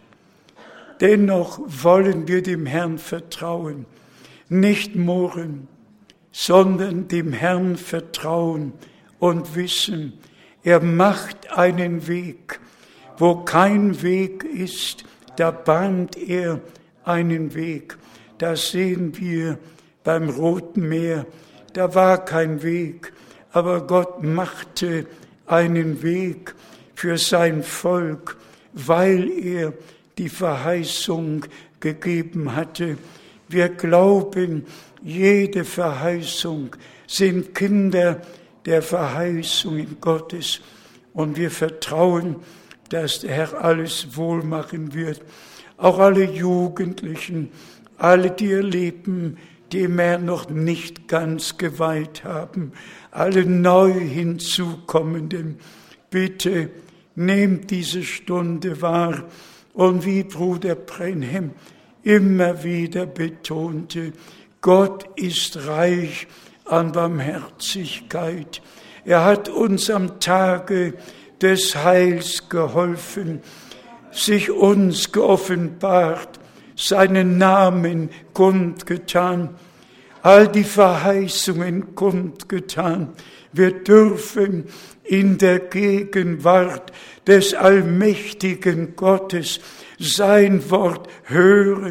Dennoch wollen wir dem Herrn vertrauen, nicht murren, sondern dem Herrn vertrauen und wissen, er macht einen Weg. Wo kein Weg ist, da bahnt er einen Weg. Das sehen wir beim Roten Meer. Da war kein Weg, aber Gott machte einen Weg für sein Volk, weil er die Verheißung gegeben hatte. Wir glauben, jede Verheißung sind Kinder der Verheißungen Gottes und wir vertrauen, dass der Herr alles wohl machen wird. Auch alle Jugendlichen, alle, die ihr Leben dem er noch nicht ganz geweiht haben, alle neu hinzukommenden, bitte nehmt diese Stunde wahr und wie Bruder Brenhem immer wieder betonte, Gott ist reich an Barmherzigkeit. Er hat uns am Tage des Heils geholfen, sich uns geoffenbart, seinen Namen kundgetan, all die Verheißungen kundgetan. Wir dürfen in der Gegenwart des allmächtigen Gottes sein Wort hören,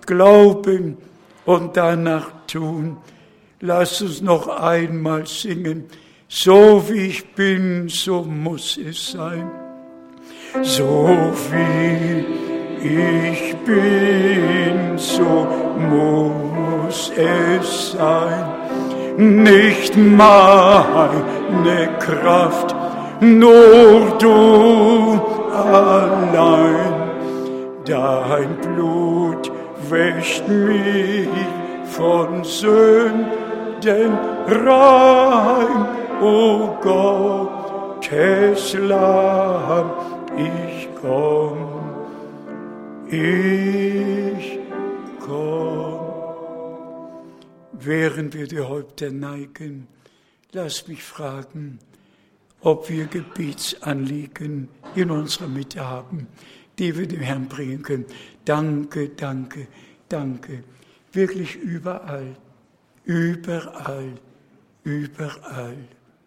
glauben und danach tun. Lass uns noch einmal singen. So wie ich bin, so muss es sein. So wie ich bin, so muss es sein. Nicht meine Kraft, nur du allein. Dein Blut wäscht mich von Sünden rein. O Gottes Lamm, ich komm, ich komm. Während wir die Häupter neigen, lass mich fragen, ob wir Gebetsanliegen in unserer Mitte haben, die wir dem Herrn bringen können. Danke, danke, danke. Wirklich überall, überall, überall.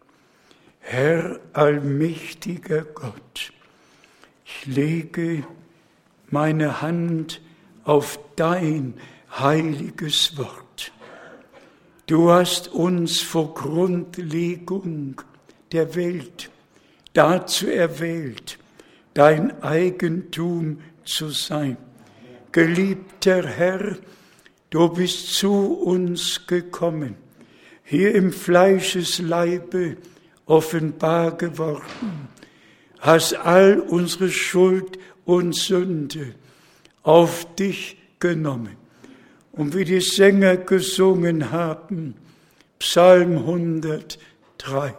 Herr, allmächtiger Gott, ich lege meine Hand auf dein heiliges Wort. Du hast uns vor Grundlegung der Welt dazu erwählt, dein Eigentum zu sein. Geliebter Herr, du bist zu uns gekommen, hier im Fleischesleibe offenbar geworden, hast all unsere Schuld und Sünde auf dich genommen. Und wie die Sänger gesungen haben, Psalm hundertdrei,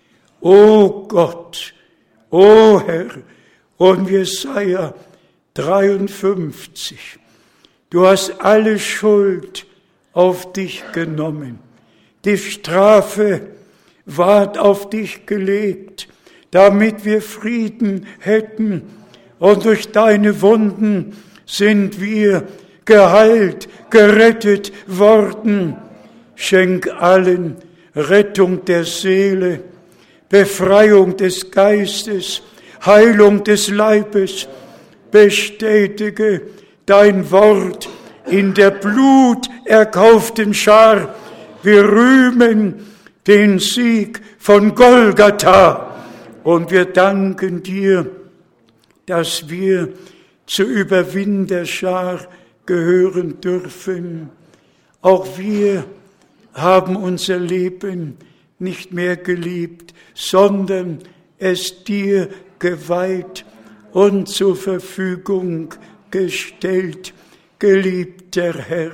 O Gott, o Herr, und Jesaja dreiundfünfzig, du hast alle Schuld auf dich genommen. Die Strafe ward auf dich gelegt, damit wir Frieden hätten. Und durch deine Wunden sind wir geheilt, gerettet worden. Schenk allen Rettung der Seele, Befreiung des Geistes, Heilung des Leibes. Bestätige dein Wort in der bluterkauften Schar. Wir rühmen den Sieg von Golgatha und wir danken dir, dass wir zur Überwinderschar gehören dürfen. Auch wir haben unser Leben nicht mehr geliebt, sondern es dir geweiht und zur Verfügung gestellt. Geliebter Herr,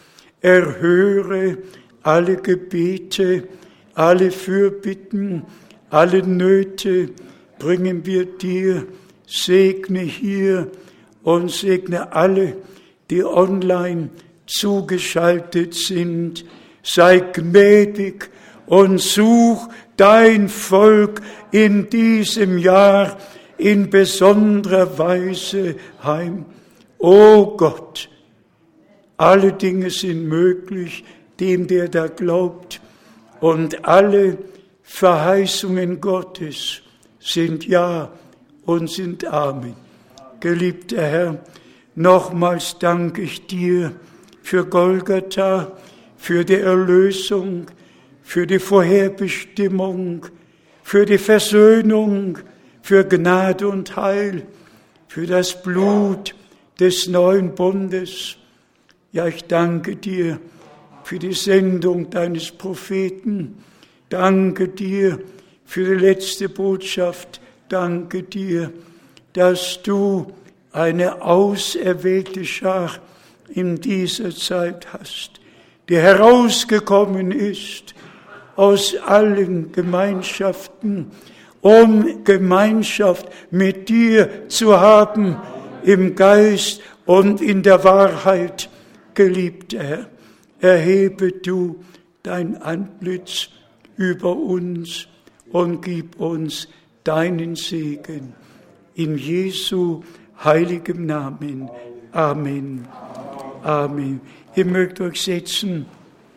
erhöre alle Gebete, alle Fürbitten, alle Nöte bringen wir dir. Segne hier und segne alle, die online zugeschaltet sind. Sei gnädig und such dein Volk in diesem Jahr in besonderer Weise heim. O Gott, alle Dinge sind möglich dem, der da glaubt, und alle Verheißungen Gottes sind Ja und sind Amen. Geliebter Herr, nochmals danke ich dir für Golgatha, für die Erlösung, für die Vorherbestimmung, für die Versöhnung, für Gnade und Heil, für das Blut des neuen Bundes. Ja, ich danke dir für die Sendung deines Propheten. Danke dir für die letzte Botschaft. Danke dir, dass du eine auserwählte Schar in dieser Zeit hast, die herausgekommen ist aus allen Gemeinschaften, um Gemeinschaft mit dir zu haben im Geist und in der Wahrheit. Geliebter Herr, erhebe du dein Antlitz über uns und gib uns deinen Segen. In Jesu heiligem Namen. Amen. Amen. Ihr mögt euch setzen.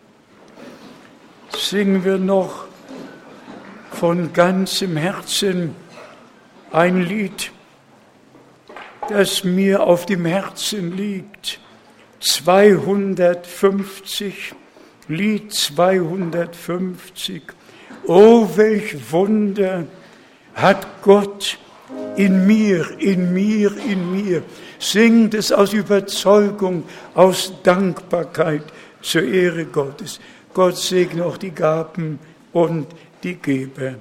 Singen wir noch von ganzem Herzen ein Lied, das mir auf dem Herzen liegt. zweihundertfünfzig, Lied zweihundertfünfzig. Oh, welch Wunder hat Gott in mir, in mir, in mir. Singt es aus Überzeugung, aus Dankbarkeit zur Ehre Gottes. Gott segne auch die Gaben und die Geber.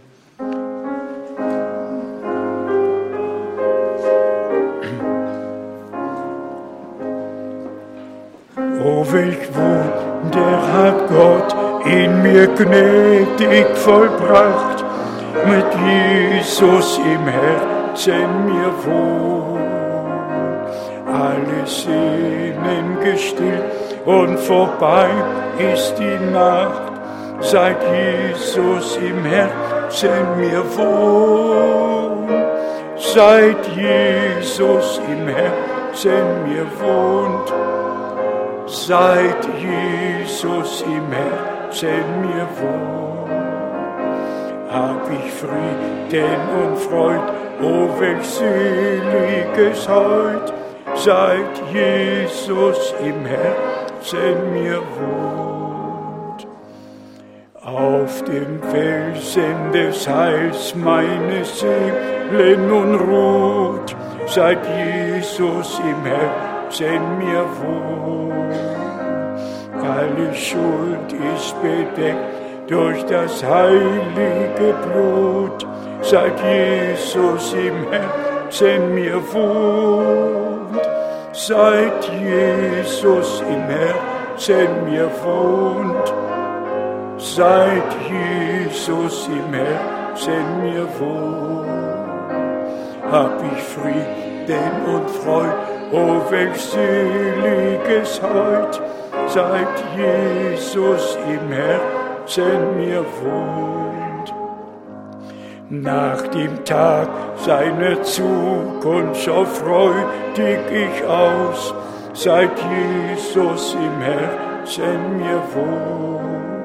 Oh, welch Wunder hat Gott in mir gnädig vollbracht, mit Jesus im Herzen mir wohnt. Alle Sehnen gestillt und vorbei ist die Nacht, seit Jesus im Herzen mir wohnt. Seit Jesus im Herzen mir wohnt. Seit Jesus im Herzen mir wohnt, hab ich Frieden und Freud, oh welch seliges Heut, seit Jesus im Herzen mir wohnt. Auf dem Felsen des Heils meine Seele nun ruht, seit Jesus im Herzen mir wohnt. Alle Schuld ist bedeckt durch das heilige Blut, seit Jesus im Herzen mir wohnt. Seit Jesus im Herzen mir wohnt. Seit Jesus im Herzen mir wohnt. Hab ich Frieden und Freud, oh welch seliges Heut, seit Jesus im Herzen mir wohnt. Nach dem Tag seiner Zukunft schau freudig ich aus, seit Jesus im Herzen mir wohnt.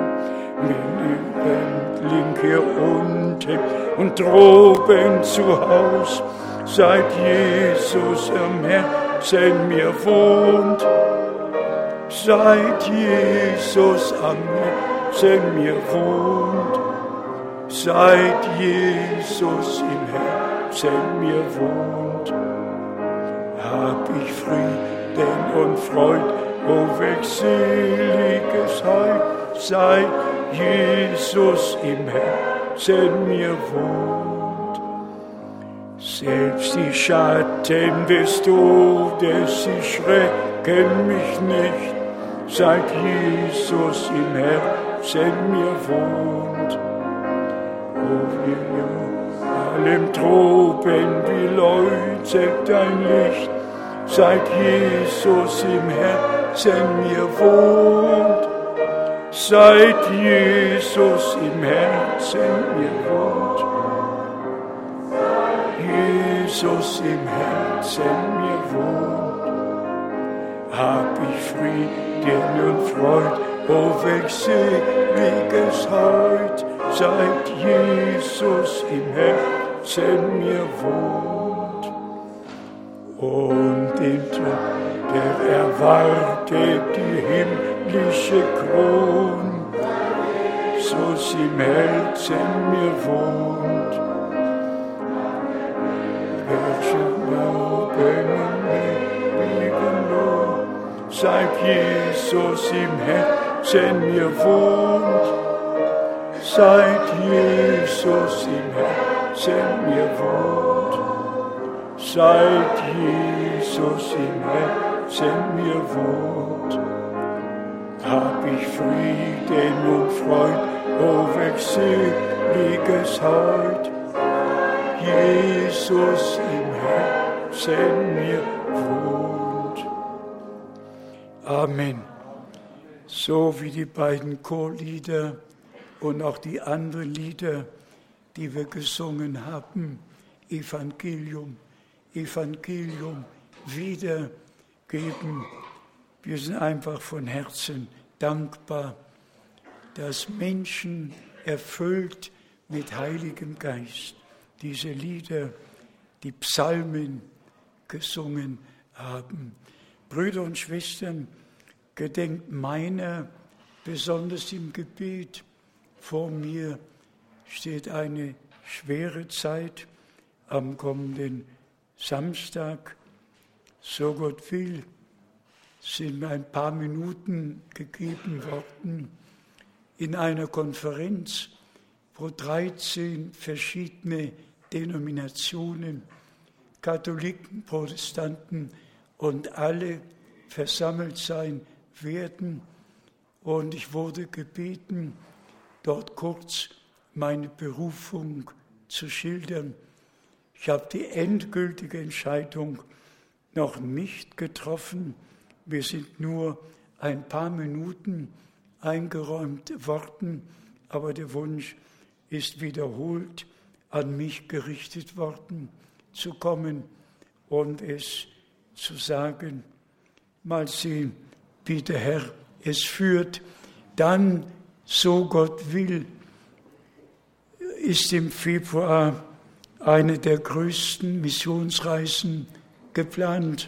Bin link hier unten und droben zu Haus, seit Jesus im Herzen mir wohnt. Seit Jesus am Herzen mir wohnt, seit Jesus im Herzen mir wohnt, hab ich Frieden und Freud, oh welch seliges Heil, seit Jesus im Herzen mir wohnt. Selbst die Schatten des Todes, sie schrecken mich nicht, seit Jesus im Herzen mir wohnt. Oh, wie allem droben, wie leuchtet dein Licht, seit Jesus im Herzen mir wohnt. Seit Jesus im Herzen mir wohnt. Jesus im Herzen mir wohnt. Hab ich Frieden und Freud, oh welch seliges Heut, seit Jesus im Herzen mir wohnt. Und den Tod, der erwartet die himmlische Kron, so sie im Herzen mir wohnt. Welche Glauben und lieben Lohn, seit Jesus im Herzen mir wohnt. Seit Jesus im Herzen mir wohnt. Seit Jesus im Herzen mir wohnt, hab ich Frieden und Freud, oh welch seliges Heut, Jesus im Herzen mir wohnt. Amen. So wie die beiden Chorlieder und auch die anderen Lieder, die wir gesungen haben, Evangelium, Evangelium wiedergeben. Wir sind einfach von Herzen dankbar, dass Menschen erfüllt mit Heiligem Geist diese Lieder, die Psalmen gesungen haben. Brüder und Schwestern, gedenkt meiner, besonders im Gebet. Vor mir steht eine schwere Zeit am kommenden Samstag. So Gott will, sind mir ein paar Minuten gegeben worden in einer Konferenz, wo dreizehn verschiedene Denominationen, Katholiken, Protestanten und alle versammelt sein werden. Und ich wurde gebeten, dort kurz meine Berufung zu schildern. Ich habe die endgültige Entscheidung noch nicht getroffen. Wir sind nur ein paar Minuten eingeräumt worden, aber der Wunsch ist wiederholt an mich gerichtet worden, zu kommen und es zu sagen. Mal sehen, wie der Herr es führt. Dann, so Gott will, ist im Februar eine der größten Missionsreisen geplant.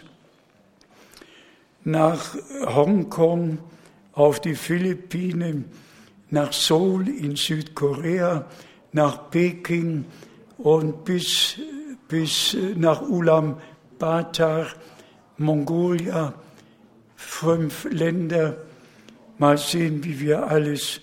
Nach Hongkong, auf die Philippinen, nach Seoul in Südkorea, nach Peking und bis, bis nach Ulaanbaatar, Mongolia, fünf Länder. Mal sehen, wie wir alles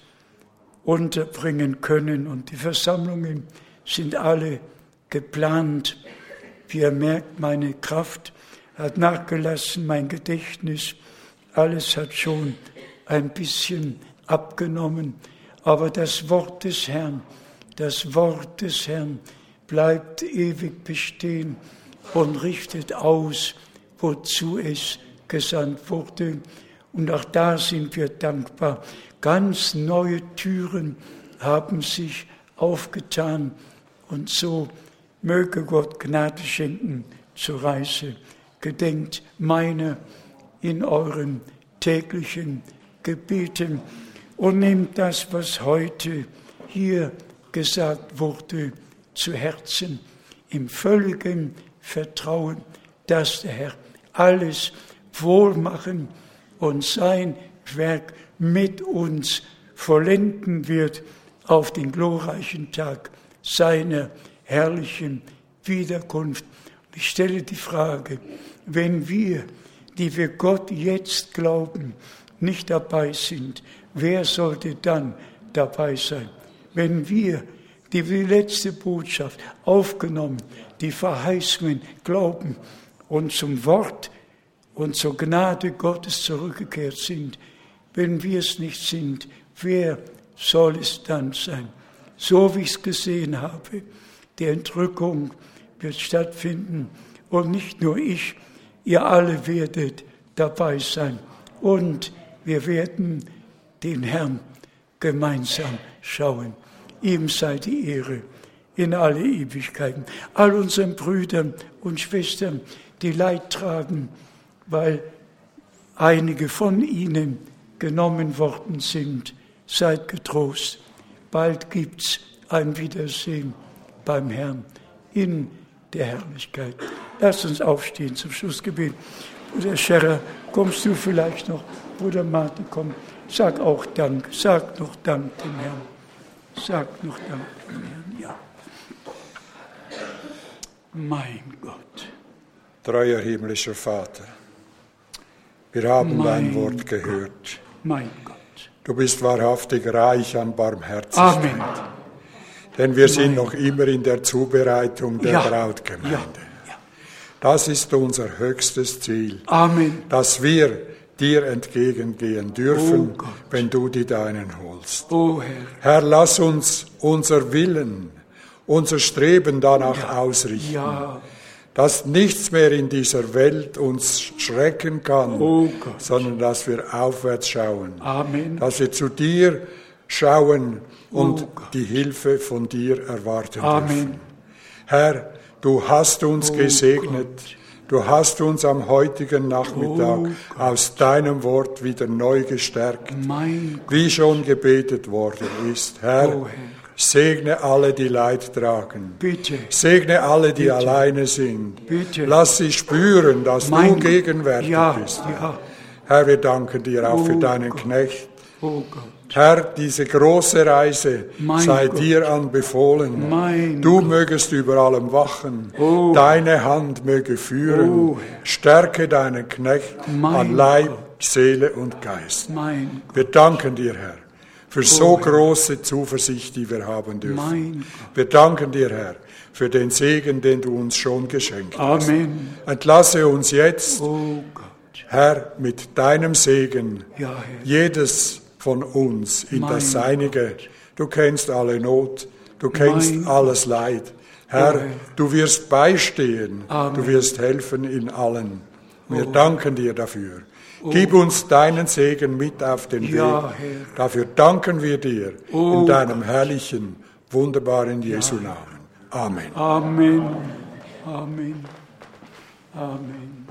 unterbringen können. Und die Versammlungen sind alle geplant. Wie ihr merkt, meine Kraft hat nachgelassen, mein Gedächtnis, alles hat schon ein bisschen abgenommen. Aber das Wort des Herrn, das Wort des Herrn bleibt ewig bestehen und richtet aus, wozu es gesandt wurde. Und auch da sind wir dankbar. Ganz neue Türen haben sich aufgetan. Und so möge Gott Gnade schenken zur Reise. Gedenkt meiner in euren täglichen Gebeten und nehmt das, was heute hier gesagt wurde, zu Herzen, im völligen Vertrauen, dass der Herr alles wohlmachen und sein Werk mit uns vollenden wird auf den glorreichen Tag seiner herrlichen Wiederkunft. Ich stelle die Frage, wenn wir, die wir Gott jetzt glauben, nicht dabei sind, wer sollte dann dabei sein? Wenn wir, die wir die letzte Botschaft aufgenommen, die Verheißungen glauben und zum Wort und zur Gnade Gottes zurückgekehrt sind, wenn wir es nicht sind, wer soll es dann sein? So wie ich es gesehen habe, die Entrückung wird stattfinden und nicht nur ich, ihr alle werdet dabei sein und wir werden den Herrn gemeinsam schauen. Ihm sei die Ehre in alle Ewigkeiten. All unseren Brüdern und Schwestern, die Leid tragen, weil einige von ihnen genommen worden sind, seid getrost. Bald gibt's ein Wiedersehen beim Herrn in der Herrlichkeit. Lasst uns aufstehen zum Schlussgebet. Bruder Scherrer, kommst du vielleicht noch? Bruder Martin, komm. Sag auch Dank. Sag noch Dank dem Herrn. Sag noch Dank dem Herrn. Ja. Mein Gott. Treuer himmlischer Vater, wir haben Mein dein Wort gehört. Mein Gott. Du bist wahrhaftig reich an Barmherzigkeit. Amen. Denn wir sind noch immer in der Zubereitung der Ja. Brautgemeinde. Ja. Ja. Das ist unser höchstes Ziel, Amen. dass wir dir entgegengehen dürfen, Oh Gott. wenn du die Deinen holst. O Herr. Herr, lass uns unser Willen, unser Streben danach Ja. ausrichten, Ja. dass nichts mehr in dieser Welt uns schrecken kann, Oh Gott. sondern dass wir aufwärts schauen, Amen. dass wir zu dir schauen und Oh Gott. die Hilfe von dir erwarten Amen. dürfen. Herr, du hast uns Oh gesegnet, Gott. du hast uns am heutigen Nachmittag Oh Gott. aus deinem Wort wieder neu gestärkt, Mein Gott. wie schon gebetet worden ist. Herr, Oh Herr. Segne alle, die Leid tragen. Bitte. Segne alle, die Bitte. alleine sind. Bitte. Lass sie spüren, dass Mein du gegenwärtig ja, bist. Ja. Herr, wir danken dir auch Oh für deinen Gott. Knecht. Oh Gott. Herr, diese große Reise Mein sei Gott. dir anbefohlen. Mein du Gott. mögest über allem wachen. Oh. Deine Hand möge führen. Oh. Stärke deinen Knecht Mein an Leib, Gott. Seele und Geist. Mein Wir danken dir, Herr, für so Herr. große Zuversicht, die wir haben dürfen. Mein Gott. Wir danken dir, Herr, für den Segen, den du uns schon geschenkt hast. Amen. Entlasse uns jetzt, Oh Gott. Herr, mit deinem Segen, Ja, Herr. jedes von uns in Mein das Seinige. Du kennst alle Not, du kennst Mein alles Leid. Herr, Oh, Herr. du wirst beistehen, Amen. du wirst helfen in allem. Wir danken dir dafür. Gib uns deinen Segen mit auf den Ja, Weg. Herr. Dafür danken wir dir Oh, in deinem herrlichen, wunderbaren Jesu Namen. Amen. Amen. Amen. Amen.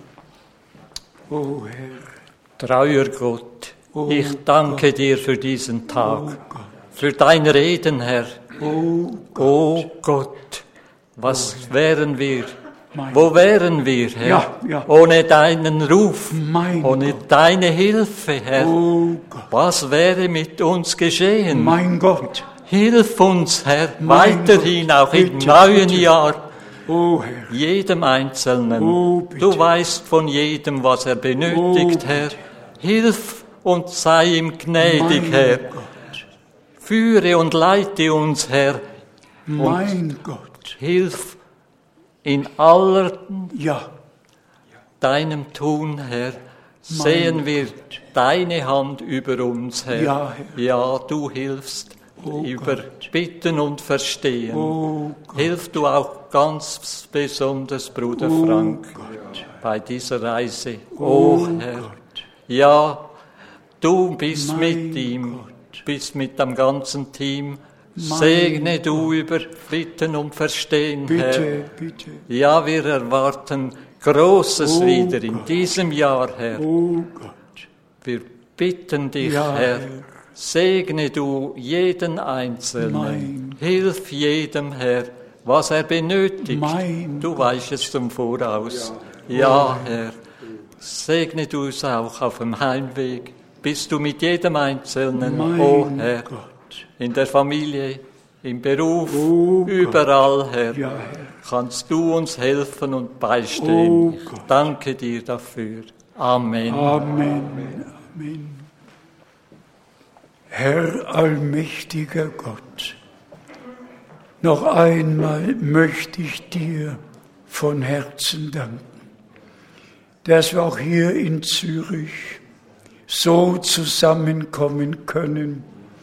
Oh Herr. Treuer Gott, Oh ich danke dir für diesen Tag, Oh Gott. für dein Reden, Herr. Oh Oh Gott, was wären wir, Mein wo wären wir, Herr, Ja, ja. ohne deinen Ruf, Mein ohne Gott. deine Hilfe, Herr. Oh Gott. Was wäre mit uns geschehen? Mein Gott. Hilf uns, Herr, Mein weiterhin Gott. auch im Bitte, neuen bitte. Jahr, Oh Herr. jedem Einzelnen. Oh, bitte. Du weißt von jedem, was er benötigt, Oh, Herr. Hilf und sei ihm gnädig, Mein Herr. Gott. Führe und leite uns, Herr. Mein Gott. Hilf in aller Ja. deinem Tun, Herr. Sehen wir deine Hand über uns, Herr. Ja, Herr. Ja, du hilfst Oh über Gott. Bitten und Verstehen. Oh Gott. Hilf du auch ganz besonders, Bruder Oh Frank, Gott. bei dieser Reise. Oh Oh, Herr. Gott. Ja, du bist Mein mit ihm, Gott. bist mit dem ganzen Team. Mein Segne du über Bitten und Verstehen, Herr. Bitte, bitte. Ja, wir erwarten Großes Oh wieder in Gott. diesem Jahr, Herr. Oh Gott. Wir bitten dich, Ja, Herr, Herr. segne du jeden Einzelnen. Mein Hilf jedem, Herr, was er benötigt. Mein du weißt es zum Voraus. Ja, Herr, segne du es auch auf dem Heimweg. Bist du mit jedem Einzelnen, Mein oh Herr, Gott. in der Familie, im Beruf, Oh Gott. überall, Herr. Ja, Herr. Kannst du uns helfen und beistehen. Oh Gott. Danke dir dafür. Amen. Amen. Amen. Herr allmächtiger Gott, noch einmal möchte ich dir von Herzen danken, dass wir auch hier in Zürich so zusammenkommen können,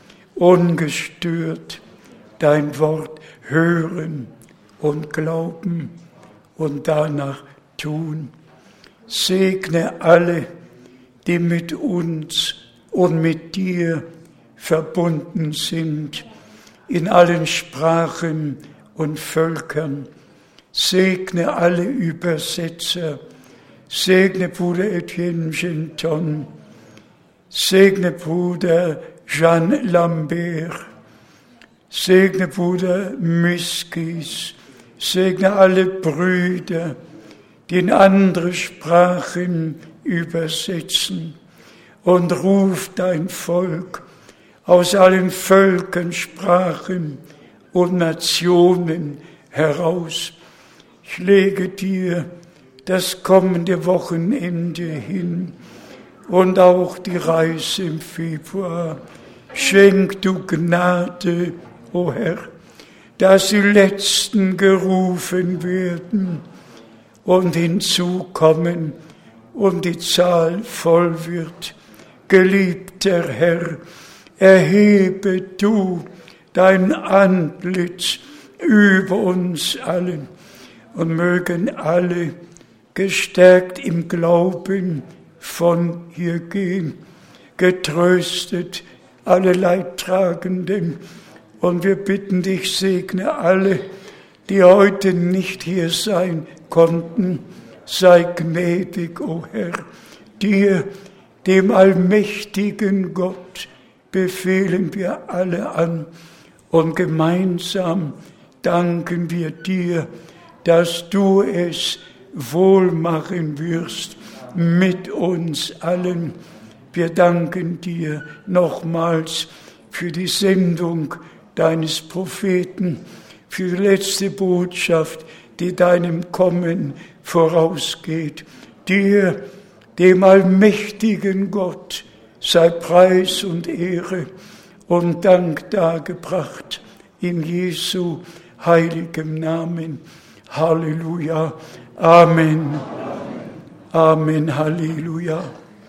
ungestört dein Wort hören und glauben und danach tun. Segne alle, die mit uns und mit dir verbunden sind, in allen Sprachen und Völkern. Segne alle Übersetzer, segne Bruder Etienne Genton, segne Bruder Jean Lambert, segne Bruder Miskis, segne alle Brüder, die in andere Sprachen übersetzen, und ruf dein Volk aus allen Völkern, Sprachen und Nationen heraus. Ich lege dir das kommende Wochenende hin und auch die Reise im Februar. Schenk du Gnade, o Herr, dass die Letzten gerufen werden und hinzukommen und die Zahl voll wird. Geliebter Herr, erhebe du dein Antlitz über uns allen und mögen alle gestärkt im Glauben von hier gehen, getröstet alle Leidtragenden. Und wir bitten dich, segne alle, die heute nicht hier sein konnten. Sei gnädig, o Herr, dir, dem allmächtigen Gott, befehlen wir alle an Und gemeinsam danken wir dir, dass du es wohl machen wirst mit uns allen. Wir danken dir nochmals für die Sendung deines Propheten, für die letzte Botschaft, die deinem Kommen vorausgeht. Dir, dem allmächtigen Gott, sei Preis und Ehre und Dank dargebracht in Jesu heiligem Namen. Halleluja. Amen. Amen. Halleluja.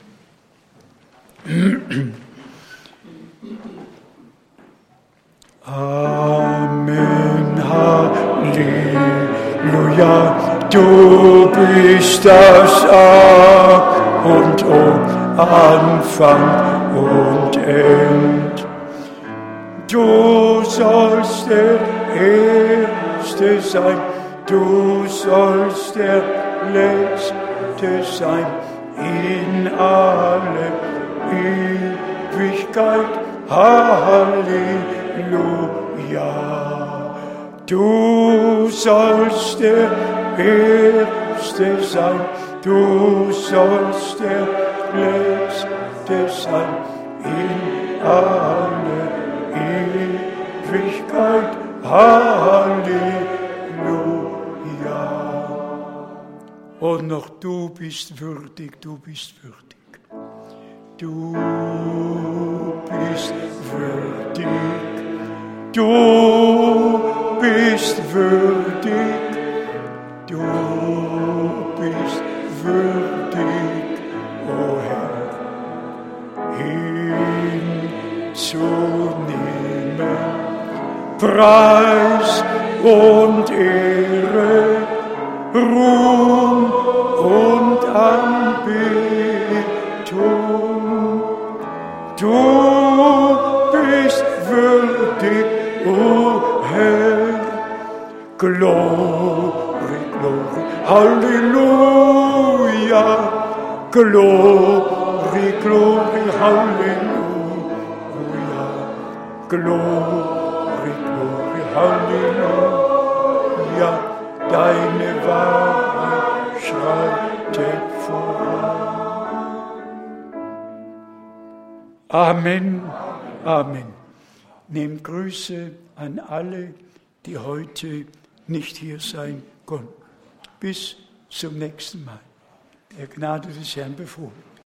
Amen. Halleluja. Du bist das A und O, Anfang und End. Du sollst der Erste sein, du sollst der Letzte sein, in alle Ewigkeit. Halleluja. Du sollst der Erste sein, du sollst der Letzte sein, in alle Ewigkeit. Halleluja. Und noch du bist würdig, du bist würdig. Du bist würdig. Du bist würdig. Du bist würdig, o Herr, hinzunehmen Preis und Ehre, Ruhm und Anbetung. Du bist würdig, o Herr, Glory, Glory, Halleluja, Glory, Glory, Halleluja, Glory, Glory, Halleluja, deine Wahrheit schreitet voran. Amen, Amen. Nehmt Grüße an alle, die heute nicht hier sein konnten. Bis zum nächsten Mal. Der Gnade des Herrn befohlen.